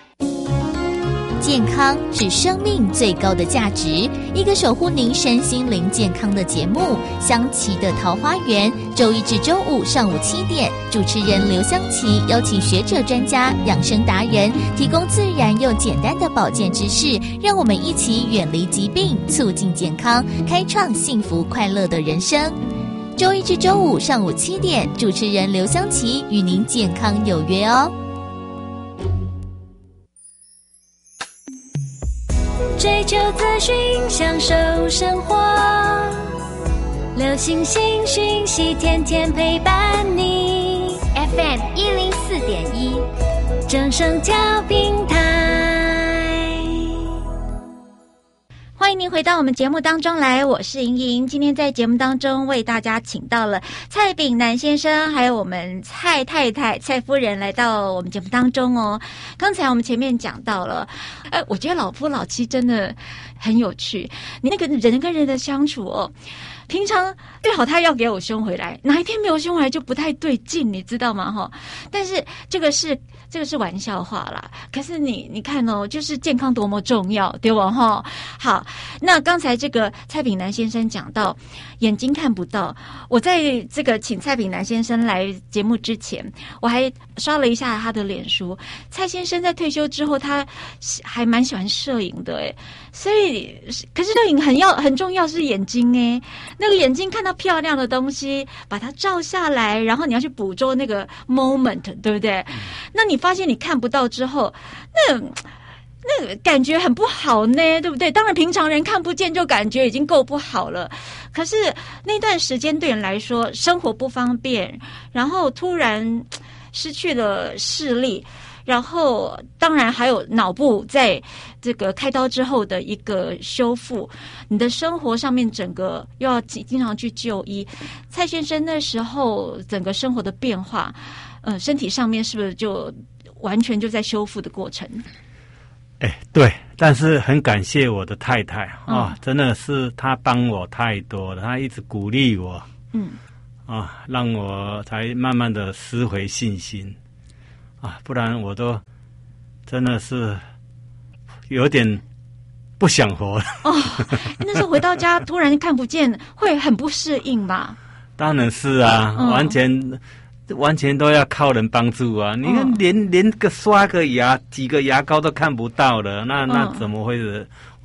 [SPEAKER 18] 健康是生命最高的价值，一个守护您身心灵健康的节目《香琪的桃花源》，周一至周五上午七点，主持人刘香琪邀请学者专家、养生达人，提供自然又简单的保健知识，让我们一起远离疾病，促进健康，开创幸福快乐的人生。周一至周五上午七点，主持人刘香琪与您健康有约哦。
[SPEAKER 2] 追求资讯，享受生活，流行新讯息，天天陪伴你。F M 一零四点一，正声调频台。
[SPEAKER 3] 欢迎您回到我们节目当中来，我是莹莹。今天在节目当中为大家请到了蔡炳南先生，还有我们蔡太太、蔡夫人来到我们节目当中哦。刚才我们前面讲到了，哎，我觉得老夫老妻真的很有趣。你那个人跟人的相处哦，平常最好他要给我凶回来，哪一天没有凶回来就不太对劲，你知道吗？哈，但是这个是这个是玩笑话啦。可是你你看哦，就是健康多么重要，对吧？哈，好，那刚才这个蔡炳南先生讲到眼睛看不到，我在这个请蔡炳南先生来节目之前，我还刷了一下他的脸书。蔡先生在退休之后，他还蛮喜欢摄影的，哎，所以可是摄影很要很重要是眼睛哎。那个眼睛看到漂亮的东西，把它照下来，然后你要去捕捉那个 moment， 对不对？嗯、那你发现你看不到之后，那那个感觉很不好呢，对不对？当然，平常人看不见就感觉已经够不好了。可是那段时间对人来说，生活不方便，然后突然失去了视力。 然后当然还有脑部在这个开刀之后的一个修复，你的生活上面整个又要经常去就医。蔡先生那时候整个生活的变化，呃，身体上面是不是就完全就在修复的过程？
[SPEAKER 4] 哎，对，但是很感谢我的太太啊、
[SPEAKER 3] 嗯
[SPEAKER 4] 哦，真的是她帮我太多了，她一直鼓励我，
[SPEAKER 3] 嗯，
[SPEAKER 4] 啊，让我才慢慢的拾回信心，啊，不然我都真的是有点不想活了。
[SPEAKER 3] 哦，那时候回到家突然看不见，会很不适应吧？
[SPEAKER 4] 当然是啊，
[SPEAKER 3] 嗯、
[SPEAKER 4] 完全。完全都要靠人帮助啊！你看连，连连个刷个牙、挤个牙膏都看不到了，那那怎么会是？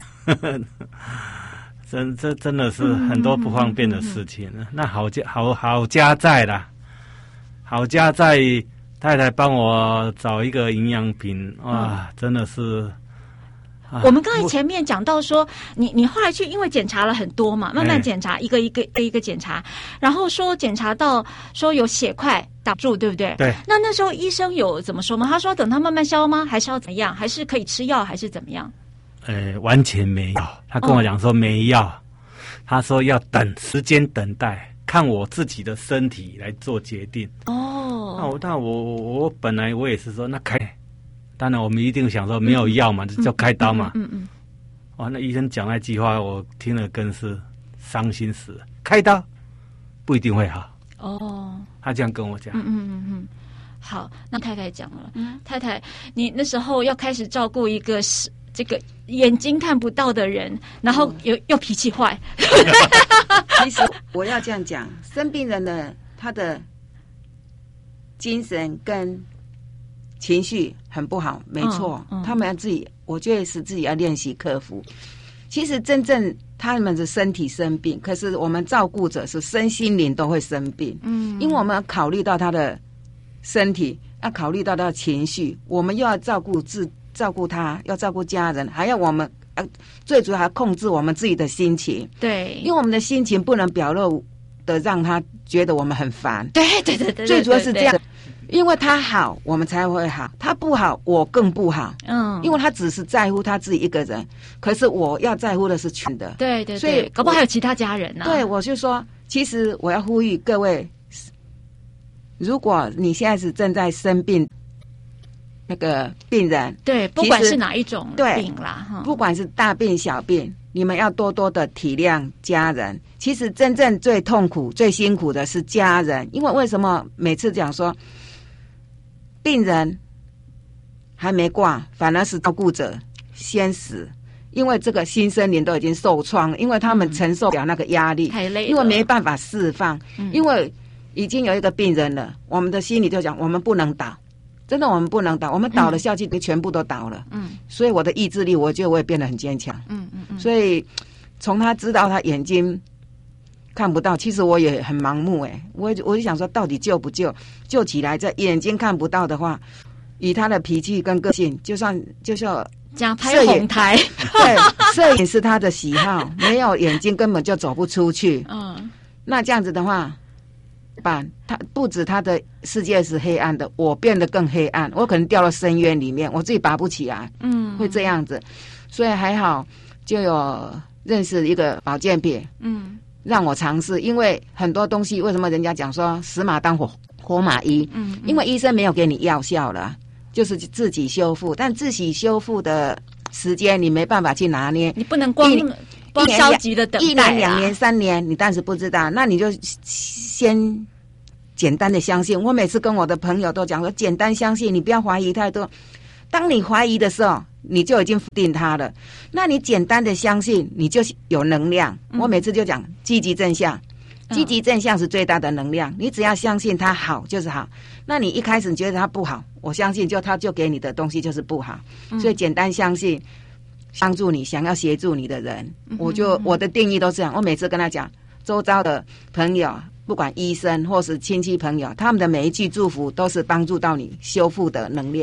[SPEAKER 4] 真这真的是很多不方便的事情。嗯嗯嗯嗯、那好家好好家在啦，好家在太太帮我找一个营养品，哇，真的是。啊、
[SPEAKER 3] 我们刚才前面讲到说，你你后来去，因为检查了很多嘛，慢慢检查，一个一个一个一个检查，然后说检查到说有血块打不住，对不对？
[SPEAKER 4] 对。
[SPEAKER 3] 那那时候医生有怎么说吗？他说等它慢慢消吗？还是要怎么样？还是可以吃药？还是怎么样？
[SPEAKER 4] 呃，完全没有。他跟我讲说没药，哦、他说要等时间等待，看我自己的身体来做决定。
[SPEAKER 3] 哦。
[SPEAKER 4] 那我那我我本来我也是说那开。当然，我们一定想说没有药嘛，嗯、就开刀嘛。
[SPEAKER 3] 嗯嗯。嗯嗯
[SPEAKER 4] 哇，那医生讲那句话，我听了更是伤心死了。开刀不一定会好。
[SPEAKER 3] 哦。
[SPEAKER 4] 他这样跟我讲。
[SPEAKER 3] 嗯嗯嗯嗯。好，那太太讲了，嗯、太太，你那时候要开始照顾一个是这个眼睛看不到的人，然后又、嗯、又脾气坏。
[SPEAKER 5] 其实我要这样讲，生病人呢，他的精神跟情绪很不好，没错，嗯嗯、他们要自己，我觉得是自己要练习克服。其实真正他们的身体生病，可是我们照顾者是身心灵都会生病，嗯，因为我们要考虑到他的身体，要考虑到他的情绪，我们又要照顾自照顾他，要照顾家人，还要我们呃最主要还控制我们自己的心情，
[SPEAKER 3] 对，
[SPEAKER 5] 因为我们的心情不能表露的让他觉得我们很烦，
[SPEAKER 3] 对对对对，
[SPEAKER 5] 最主要是这样。因为他好，我们才会好；他不好，我更不好。嗯，因为他只是在乎他自己一个人，可是我要在乎的是全的。
[SPEAKER 3] 对对对，
[SPEAKER 5] 所以
[SPEAKER 3] 搞不好还有其他家人呢、啊。
[SPEAKER 5] 对，我就说，其实我要呼吁各位，如果你现在是正在生病，那个病人，
[SPEAKER 3] 对，不管是哪一种病啦，
[SPEAKER 5] 哈，不管是大病小病，你们要多多的体谅家人。其实真正最痛苦、最辛苦的是家人，因为为什么每次讲说？病人还没挂，反而是照顾者先死，因为这个心身灵都已经受创，因为他们承受不了那个压力，
[SPEAKER 3] 太累了，
[SPEAKER 5] 因为没办法释放，嗯、因为已经有一个病人了，我们的心里就讲，我们不能倒，真的我们不能倒，我们倒了下去，你全部都倒了。嗯，所以我的意志力，我觉得我也变得很坚强。嗯嗯嗯，所以从他知道他眼睛看不到，其实我也很盲目哎、欸，我我就想说，到底救不救？救起来，这眼睛看不到的话，以他的脾气跟个性，就算就像
[SPEAKER 3] 讲拍红台，
[SPEAKER 5] 对，摄影是他的喜好，没有眼睛根本就走不出去。嗯，那这样子的话，把他不止他的世界是黑暗的，我变得更黑暗，我可能掉到深渊里面，我自己拔不起来。嗯，会这样子，所以还好就有认识一个保健品。嗯。让我尝试，因为很多东西，为什么人家讲说死马当活活马医？嗯，嗯因为医生没有给你药效了，就是自己修复。但自己修复的时间你没办法去拿捏，
[SPEAKER 3] 你不能光光消极的等待、啊、
[SPEAKER 5] 一年、两年、三年，你但是不知道，那你就先简单的相信。我每次跟我的朋友都讲说，简单相信，你不要怀疑太多。当你怀疑的时候，你就已经否定它了。那你简单的相信，你就有能量。嗯、我每次就讲积极正向，积极正向是最大的能量。你只要相信它好就是好。那你一开始你觉得它不好，我相信就它就给你的东西就是不好。嗯、所以简单相信，帮助你想要协助你的人，嗯、我就我的定义都这样。我每次跟他讲，周遭的朋友，不管医生或是亲戚朋友，他们的每一句祝福都是帮助到你修复的能量。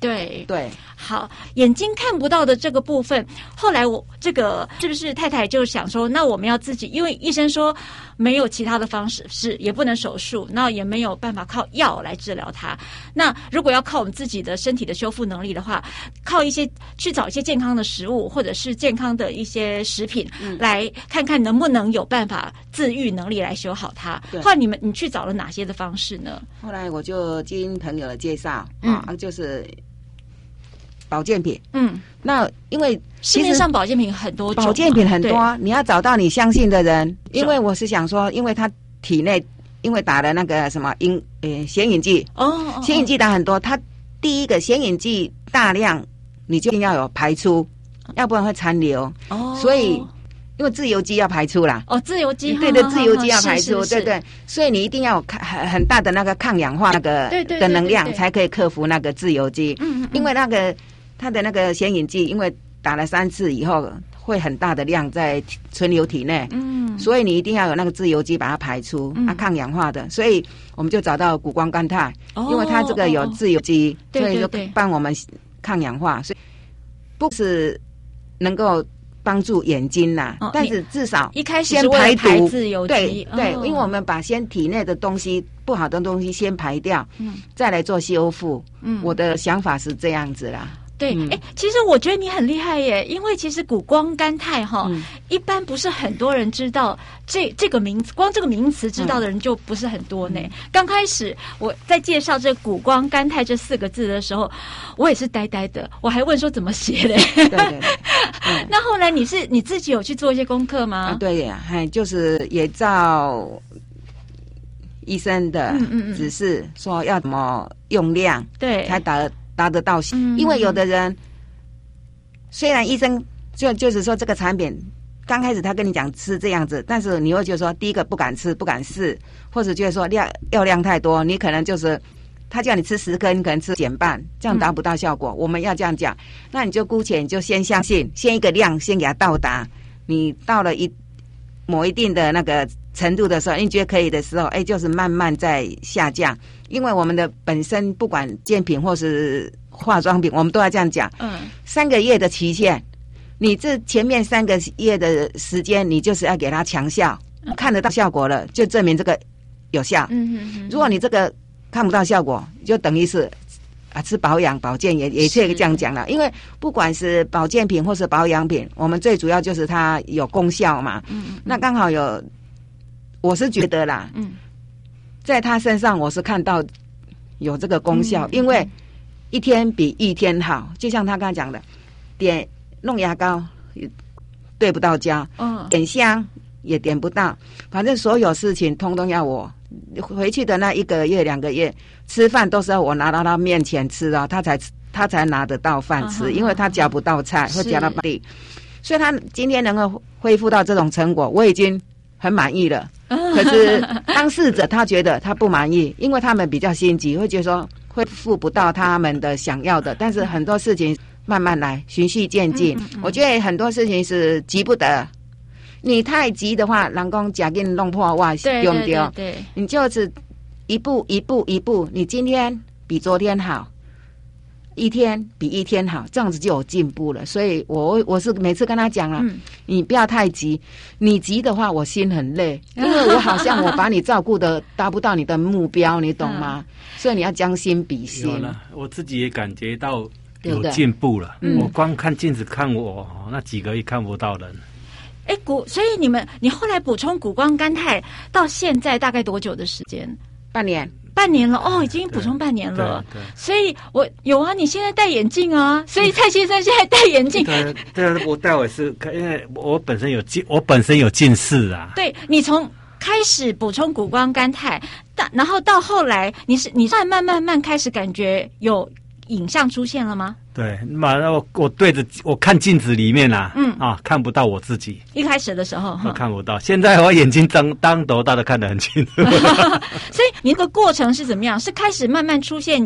[SPEAKER 3] 对
[SPEAKER 5] 对。
[SPEAKER 3] 好，眼睛看不到的这个部分，后来我这个是不是太太就想说，那我们要自己，因为医生说没有其他的方式，是也不能手术，那也没有办法靠药来治疗它。那如果要靠我们自己的身体的修复能力的话，靠一些去找一些健康的食物，或者是健康的一些食品，嗯、来看看能不能有办法自愈能力来修好它。后来你们你去找了哪些的方式呢？
[SPEAKER 5] 后来我就经朋友的介绍，嗯，啊、就是保健品。嗯，那因为
[SPEAKER 3] 市面上保健品很多种，
[SPEAKER 5] 保健品很多，你要找到你相信的人。因为我是想说，因为他体内因为打了那个什么因呃显影剂哦，显影剂打很多，他第一个显影剂大量，你就一定要有排出，要不然会残留哦，所以。因为自由基要排出啦，
[SPEAKER 3] 哦，自由基，
[SPEAKER 5] 对对，自由基要排出，对对，所以你一定要有很很大的那个抗氧化那个的能量，才可以克服那个自由基。嗯，因为那个它的那个显影剂，因为打了三次以后，会很大的量在存留体内，嗯，所以你一定要有那个自由基把它排出，啊，抗氧化的，所以我们就找到谷胱甘肽，因为它这个有自由基，所以就帮我们抗氧化，所以不是能够。帮助眼睛啦、啊哦，但是至少
[SPEAKER 3] 一开始
[SPEAKER 5] 先排毒，
[SPEAKER 3] 自由基
[SPEAKER 5] 对对、
[SPEAKER 3] 哦，
[SPEAKER 5] 因为我们把先体内的东西不好的东西先排掉，嗯，再来做修复。嗯，我的想法是这样子啦。
[SPEAKER 3] 对，哎、嗯欸，其实我觉得你很厉害耶，因为其实谷胱甘肽哈、嗯，一般不是很多人知道这这个名词，光这个名词知道的人就不是很多呢。刚、嗯、开始我在介绍这谷胱甘肽这四个字的时候，我也是呆呆的，我还问说怎么写嘞。对对对。嗯、那后来你是你自己有去做一些功课吗？
[SPEAKER 5] 啊，对呀，还就是也照医生的指示说要怎么用量，
[SPEAKER 3] 对，
[SPEAKER 5] 才打达得到，嗯、因为有的人虽然医生就就是说这个产品刚开始他跟你讲吃这样子，但是你会觉得说第一个不敢吃不敢试，或者觉得说量药量太多，你可能就是他叫你吃十颗，你可能吃减半，这样达不到效果。嗯、我们要这样讲，那你就姑且你就先相信，先一个量先给他到达，你到了一某一定的那个程度的时候，你觉得可以的时候，哎，就是慢慢在下降。因为我们的本身不管健品或是化妆品，我们都要这样讲。嗯，三个月的期限，你这前面三个月的时间，你就是要给它强效，嗯、看得到效果了，就证明这个有效。嗯哼哼。如果你这个看不到效果，就等于是啊，吃保养保健也也可以这样讲了。因为不管是保健品或是保养品，我们最主要就是它有功效嘛。嗯嗯。那刚好有，我是觉得啦。嗯。在他身上，我是看到有这个功效，嗯、因为一天比一天好。就像他刚才讲的，点弄牙膏对不到焦，嗯，点香也点不到，反正所有事情通通要我回去的那一个月、两个月，吃饭都是要我拿到他面前吃啊，他才他才拿得到饭吃，嗯、因为他夹不到菜，会夹到地，所以他今天能够恢复到这种成果，我已经很满意了。可是当事者他觉得他不满意，因为他们比较心急，会觉得说恢复不到他们的想要的。但是很多事情慢慢来，循序渐进。嗯嗯嗯我觉得很多事情是急不得，你太急的话，人讲假给你弄破袜，对不对？对，你就是一步一步一步，你今天比昨天好。一天比一天好，这样子就有进步了。所以我我是每次跟他讲了、嗯，你不要太急，你急的话我心很累，因为我好像我把你照顾的达不到你的目标，你懂吗？嗯、所以你要将心比心。
[SPEAKER 4] 有了，我自己也感觉到有进步了。对对我光看镜子看我那几个月看不到人。
[SPEAKER 3] 哎，谷，所以你们你后来补充谷胱甘肽到现在大概多久的时间？
[SPEAKER 5] 半年。
[SPEAKER 3] 半年了哦，已经补充半年了。对，对所以我有啊，你现在戴眼镜啊，所以蔡先生现在戴眼镜。
[SPEAKER 4] 对对，我戴我是，因为我本身有近，我本身有近视啊。
[SPEAKER 3] 对，你从开始补充谷胱甘肽，到然后到后来，你是你慢慢慢慢开始感觉有影像出现了吗？
[SPEAKER 4] 对，马上我我对着我看镜子里面啊，嗯啊，看不到我自己。
[SPEAKER 3] 一开始的时候，
[SPEAKER 4] 我看不到，现在我眼睛当当头大的看得很清楚。
[SPEAKER 3] 所以你那个过程是怎么样？是开始慢慢出现有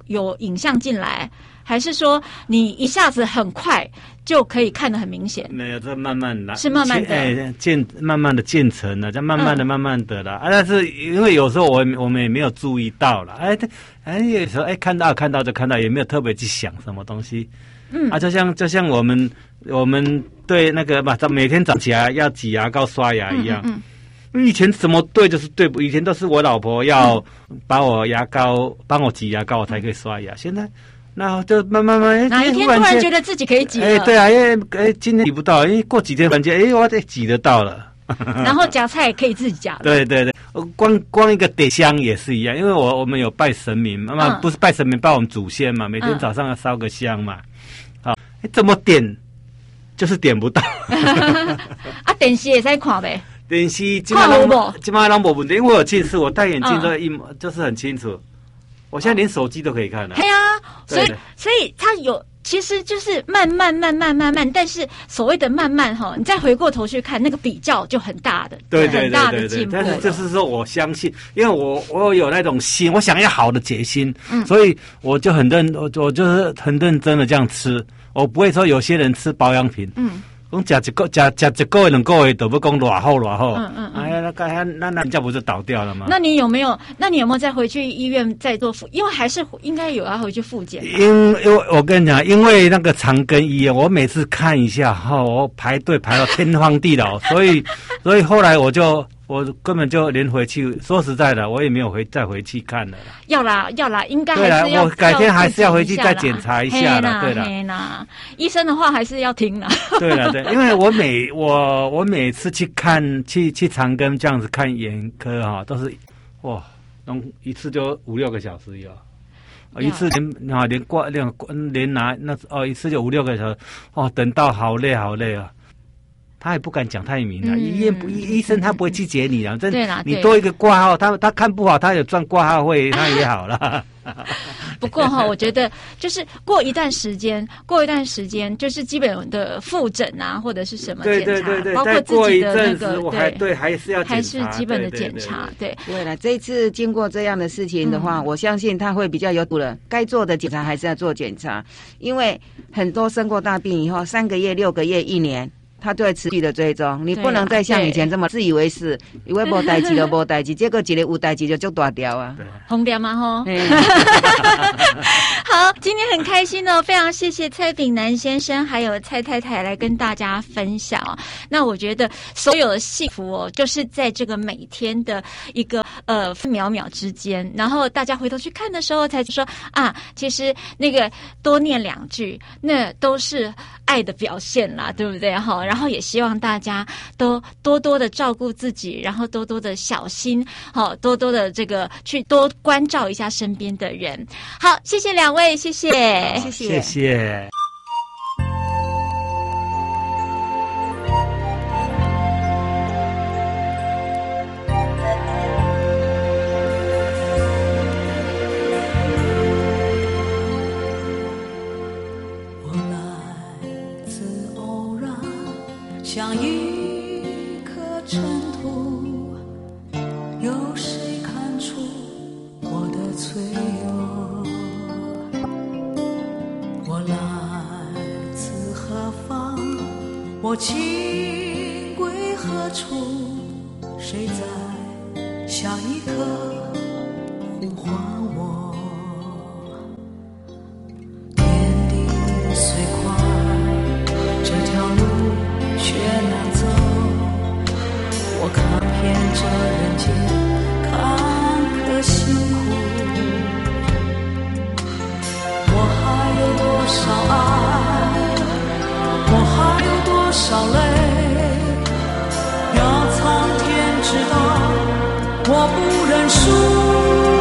[SPEAKER 3] 有影像进来，还是说你一下子很快就可以看得很明显？
[SPEAKER 4] 没有，这慢慢来，
[SPEAKER 3] 是慢慢的，
[SPEAKER 4] 哎，渐慢慢的渐成了，再慢慢的、嗯、慢慢的啦。啊，但是因为有时候我我们也没有注意到了，哎，哎，有时候哎看到看到就看到，也没有特别去想什么东西。嗯，啊，就像就像我们我们对那个嘛，每天早起来要挤牙膏、刷牙一样。嗯。嗯以前怎么对就是对，以前都是我老婆要把我牙膏帮我挤牙膏，我才可以刷牙。现在那就慢慢慢，
[SPEAKER 3] 哪一天突然觉得自己可以挤了？
[SPEAKER 4] 哎，对啊，因为哎今天挤不到，因为过几天突然间哎我得挤得到了。
[SPEAKER 3] 然后夹菜也可以自己夹。
[SPEAKER 4] 对对对，光光一个得香也是一样，因为我我们有拜神明嘛，嗯、不是拜神明，拜我们祖先嘛，每天早上要烧个香嘛。好、嗯，怎么点就是点不到。
[SPEAKER 3] 啊，电视也在看呗。
[SPEAKER 4] 电视今晚拢今晚拢无问题，因为我有近视，我戴眼镜都一模、嗯、就是很清楚。我现在连手机都可以看了。
[SPEAKER 3] 对啊，所以所以它有其实就是慢慢慢慢慢慢，但是所谓的慢慢哈，你再回过头去看那个比较就很大的，
[SPEAKER 4] 对对
[SPEAKER 3] 很大的进步。
[SPEAKER 4] 但是就是说我相信，因为我我有那种心，我想要好的决心，嗯，所以我就很认我我就是很认真的这样吃，我不会说有些人吃保养品，嗯。讲吃一个吃吃一个月两个月，都不讲偌好偌好。嗯嗯嗯。哎呀，那个那那人家不是倒掉了吗？
[SPEAKER 3] 那你有没有？那你有没有再回去医院再做复？因为还是应该有要回去复检。
[SPEAKER 4] 因因为我跟你讲，因为那个长庚医院，我每次看一下哈，我排队排到天荒地老，所以所以后来我就。我根本就连回去，说实在的，我也没有回再回去看了啦。
[SPEAKER 3] 要啦要啦，应该还是要。
[SPEAKER 4] 我改天还是要回去再检查一下啦。对啦，
[SPEAKER 3] 啦，医生的话还是要听啦。
[SPEAKER 4] 对了对，因为我每我我每次去看去去长庚这样子看眼科哈，都是哇，弄一次就五六个小时有。一次连啊连挂连连拿那哦一次就五六个小时哦，等到好累好累啊。他也不敢讲太明了，嗯、医院不医医生他不会去接你啊，真你多一个挂号，他他看不好，他有赚挂号费，他也好了。
[SPEAKER 3] 不过哈，我觉得就是过一段时间，过一段时间，就是基本的复诊啊，或者是什么检查，
[SPEAKER 4] 对对对对，
[SPEAKER 3] 包括自己的那个，
[SPEAKER 4] 我还对还是要
[SPEAKER 3] 还是基本的检查，对。
[SPEAKER 5] 对了，这一次经过这样的事情的话，嗯、我相信他会比较有度了。该做的检查还是要做检查，因为很多生过大病以后，三个月、六个月、一年。他就会持续的追踪，你不能再像以前这么自以为是，以为无代志就无代志，结果一个有代志就就大条啊，
[SPEAKER 3] 红掉嘛吼。好，今天很开心哦，非常谢谢蔡炳南先生还有蔡太太来跟大家分享哦。那我觉得所有的幸福哦，就是在这个每天的一个呃秒秒之间，然后大家回头去看的时候，才说啊，其实那个多念两句，那都是爱的表现啦，对不对？哈。然后也希望大家都多多的照顾自己，然后多多的小心，好，多多的这个去多关照一下身边的人。好，谢谢两位，谢谢，
[SPEAKER 5] 谢谢，
[SPEAKER 4] 谢谢。
[SPEAKER 14] 像一颗尘土，有谁看出我的脆弱？我来自何方？我情归何处？谁在下一刻呼唤我？天地虽宽，这条路却难走，我看遍这人间坎坷辛苦，我还有多少爱，我还有多少泪，要苍天知道，我不认输。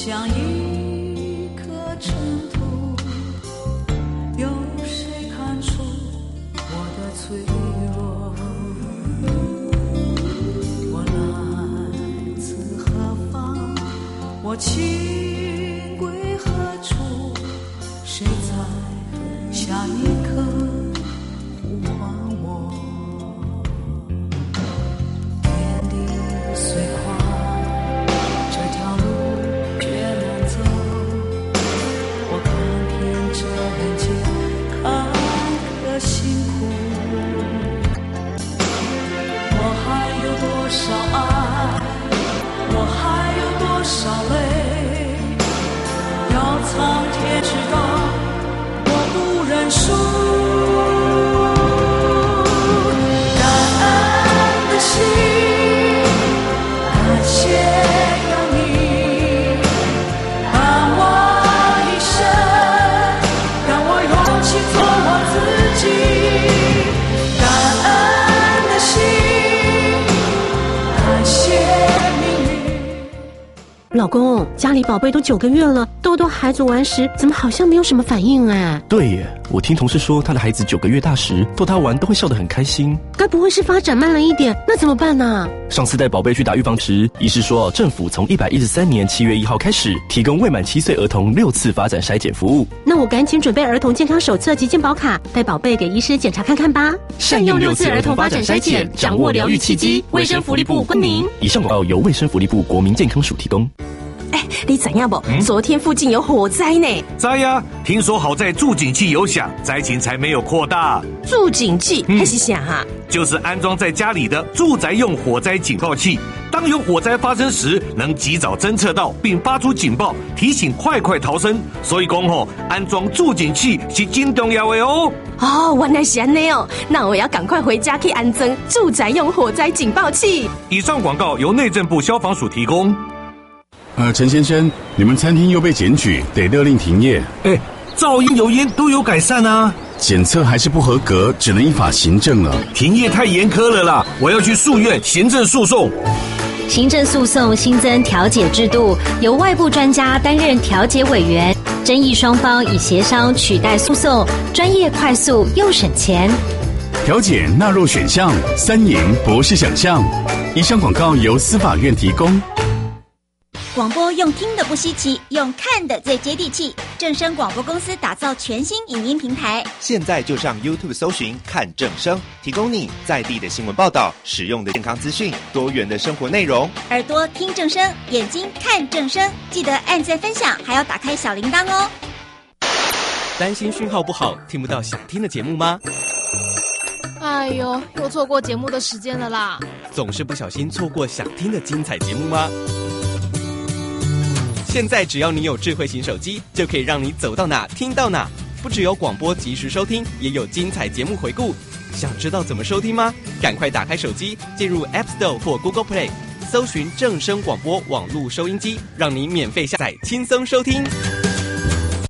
[SPEAKER 14] 像一颗尘土，有谁看出我的脆弱？我来自何方？我情归何处？谁在下一刻呼唤我？天地虽宽，这条路却难走。我看遍这人间坎坷辛苦，我还有多少爱，我还有多少泪，要苍天知道，我不认输。感恩的心，感谢有你伴我一生，让我勇气做我自己。感恩的心，感谢命运。
[SPEAKER 6] 老公，家里宝贝都九个月了，豆豆孩子玩时怎么好像没有什么反应啊？
[SPEAKER 17] 对耶，我听同事说，他的孩子九个月大时逗他玩都会笑得很开心。
[SPEAKER 6] 该不会是发展慢了一点？那怎么办呢？
[SPEAKER 17] 上次带宝贝去打预防时，医师说政府从一百一十三年七月一号开始提供未满七岁儿童六次发展筛检服务。
[SPEAKER 6] 那我赶紧准备儿童健康手册及健保卡，带宝贝给医师检查看看吧。
[SPEAKER 17] 善用六次儿童发展筛检，掌握疗愈契机。卫生福利部欢迎。以上广告由卫生福利部国民健康署提供。
[SPEAKER 6] 哎，你怎样不？嗯、昨天附近有火灾呢。
[SPEAKER 7] 灾呀！听说好在助警器有响，灾情才没有扩大。
[SPEAKER 6] 助警器还是啥啊？
[SPEAKER 7] 就是安装在家里的住宅用火灾警报器。当有火灾发生时，能及早侦测到并发出警报，提醒快快逃生。所以讲吼，安装助警器是真重要的哦。
[SPEAKER 6] 哦，原来是安内哦，那我要赶快回家去安装住宅用火灾警报器。
[SPEAKER 7] 以上广告由内政部消防署提供。
[SPEAKER 8] 呃，陈先生，你们餐厅又被检举，得勒令停业。
[SPEAKER 7] 哎，噪音、油烟都有改善啊。
[SPEAKER 8] 检测还是不合格，只能依法行政了。
[SPEAKER 7] 停业太严苛了啦，我要去诉愿行政诉讼。
[SPEAKER 23] 行政诉讼新增调解制度，由外部专家担任调解委员，争议双方以协商取代诉讼，专业、快速又省钱。
[SPEAKER 8] 调解纳入选项，三赢不是想象。以上广告由司法院提供。
[SPEAKER 3] 广播用听的不稀奇，用看的最接地气。正声广播公司打造全新影音平台，
[SPEAKER 22] 现在就上 YouTube 搜寻看正声，提供你在地的新闻报道、实用的健康资讯、多元的生活内容。
[SPEAKER 3] 耳朵听正声，眼睛看正声，记得按赞分享，还要打开小铃铛哦。
[SPEAKER 12] 担心讯号不好，听不到想听的节目吗？
[SPEAKER 13] 哎呦，又错过节目的时间了啦！
[SPEAKER 12] 总是不小心错过想听的精彩节目吗？现在只要你有智慧型手机，就可以让你走到哪听到哪。不只有广播及时收听，也有精彩节目回顾。想知道怎么收听吗？赶快打开手机，进入 App Store 或 Google Play， 搜寻正声广播网络收音机，让你免费下载，轻松收听。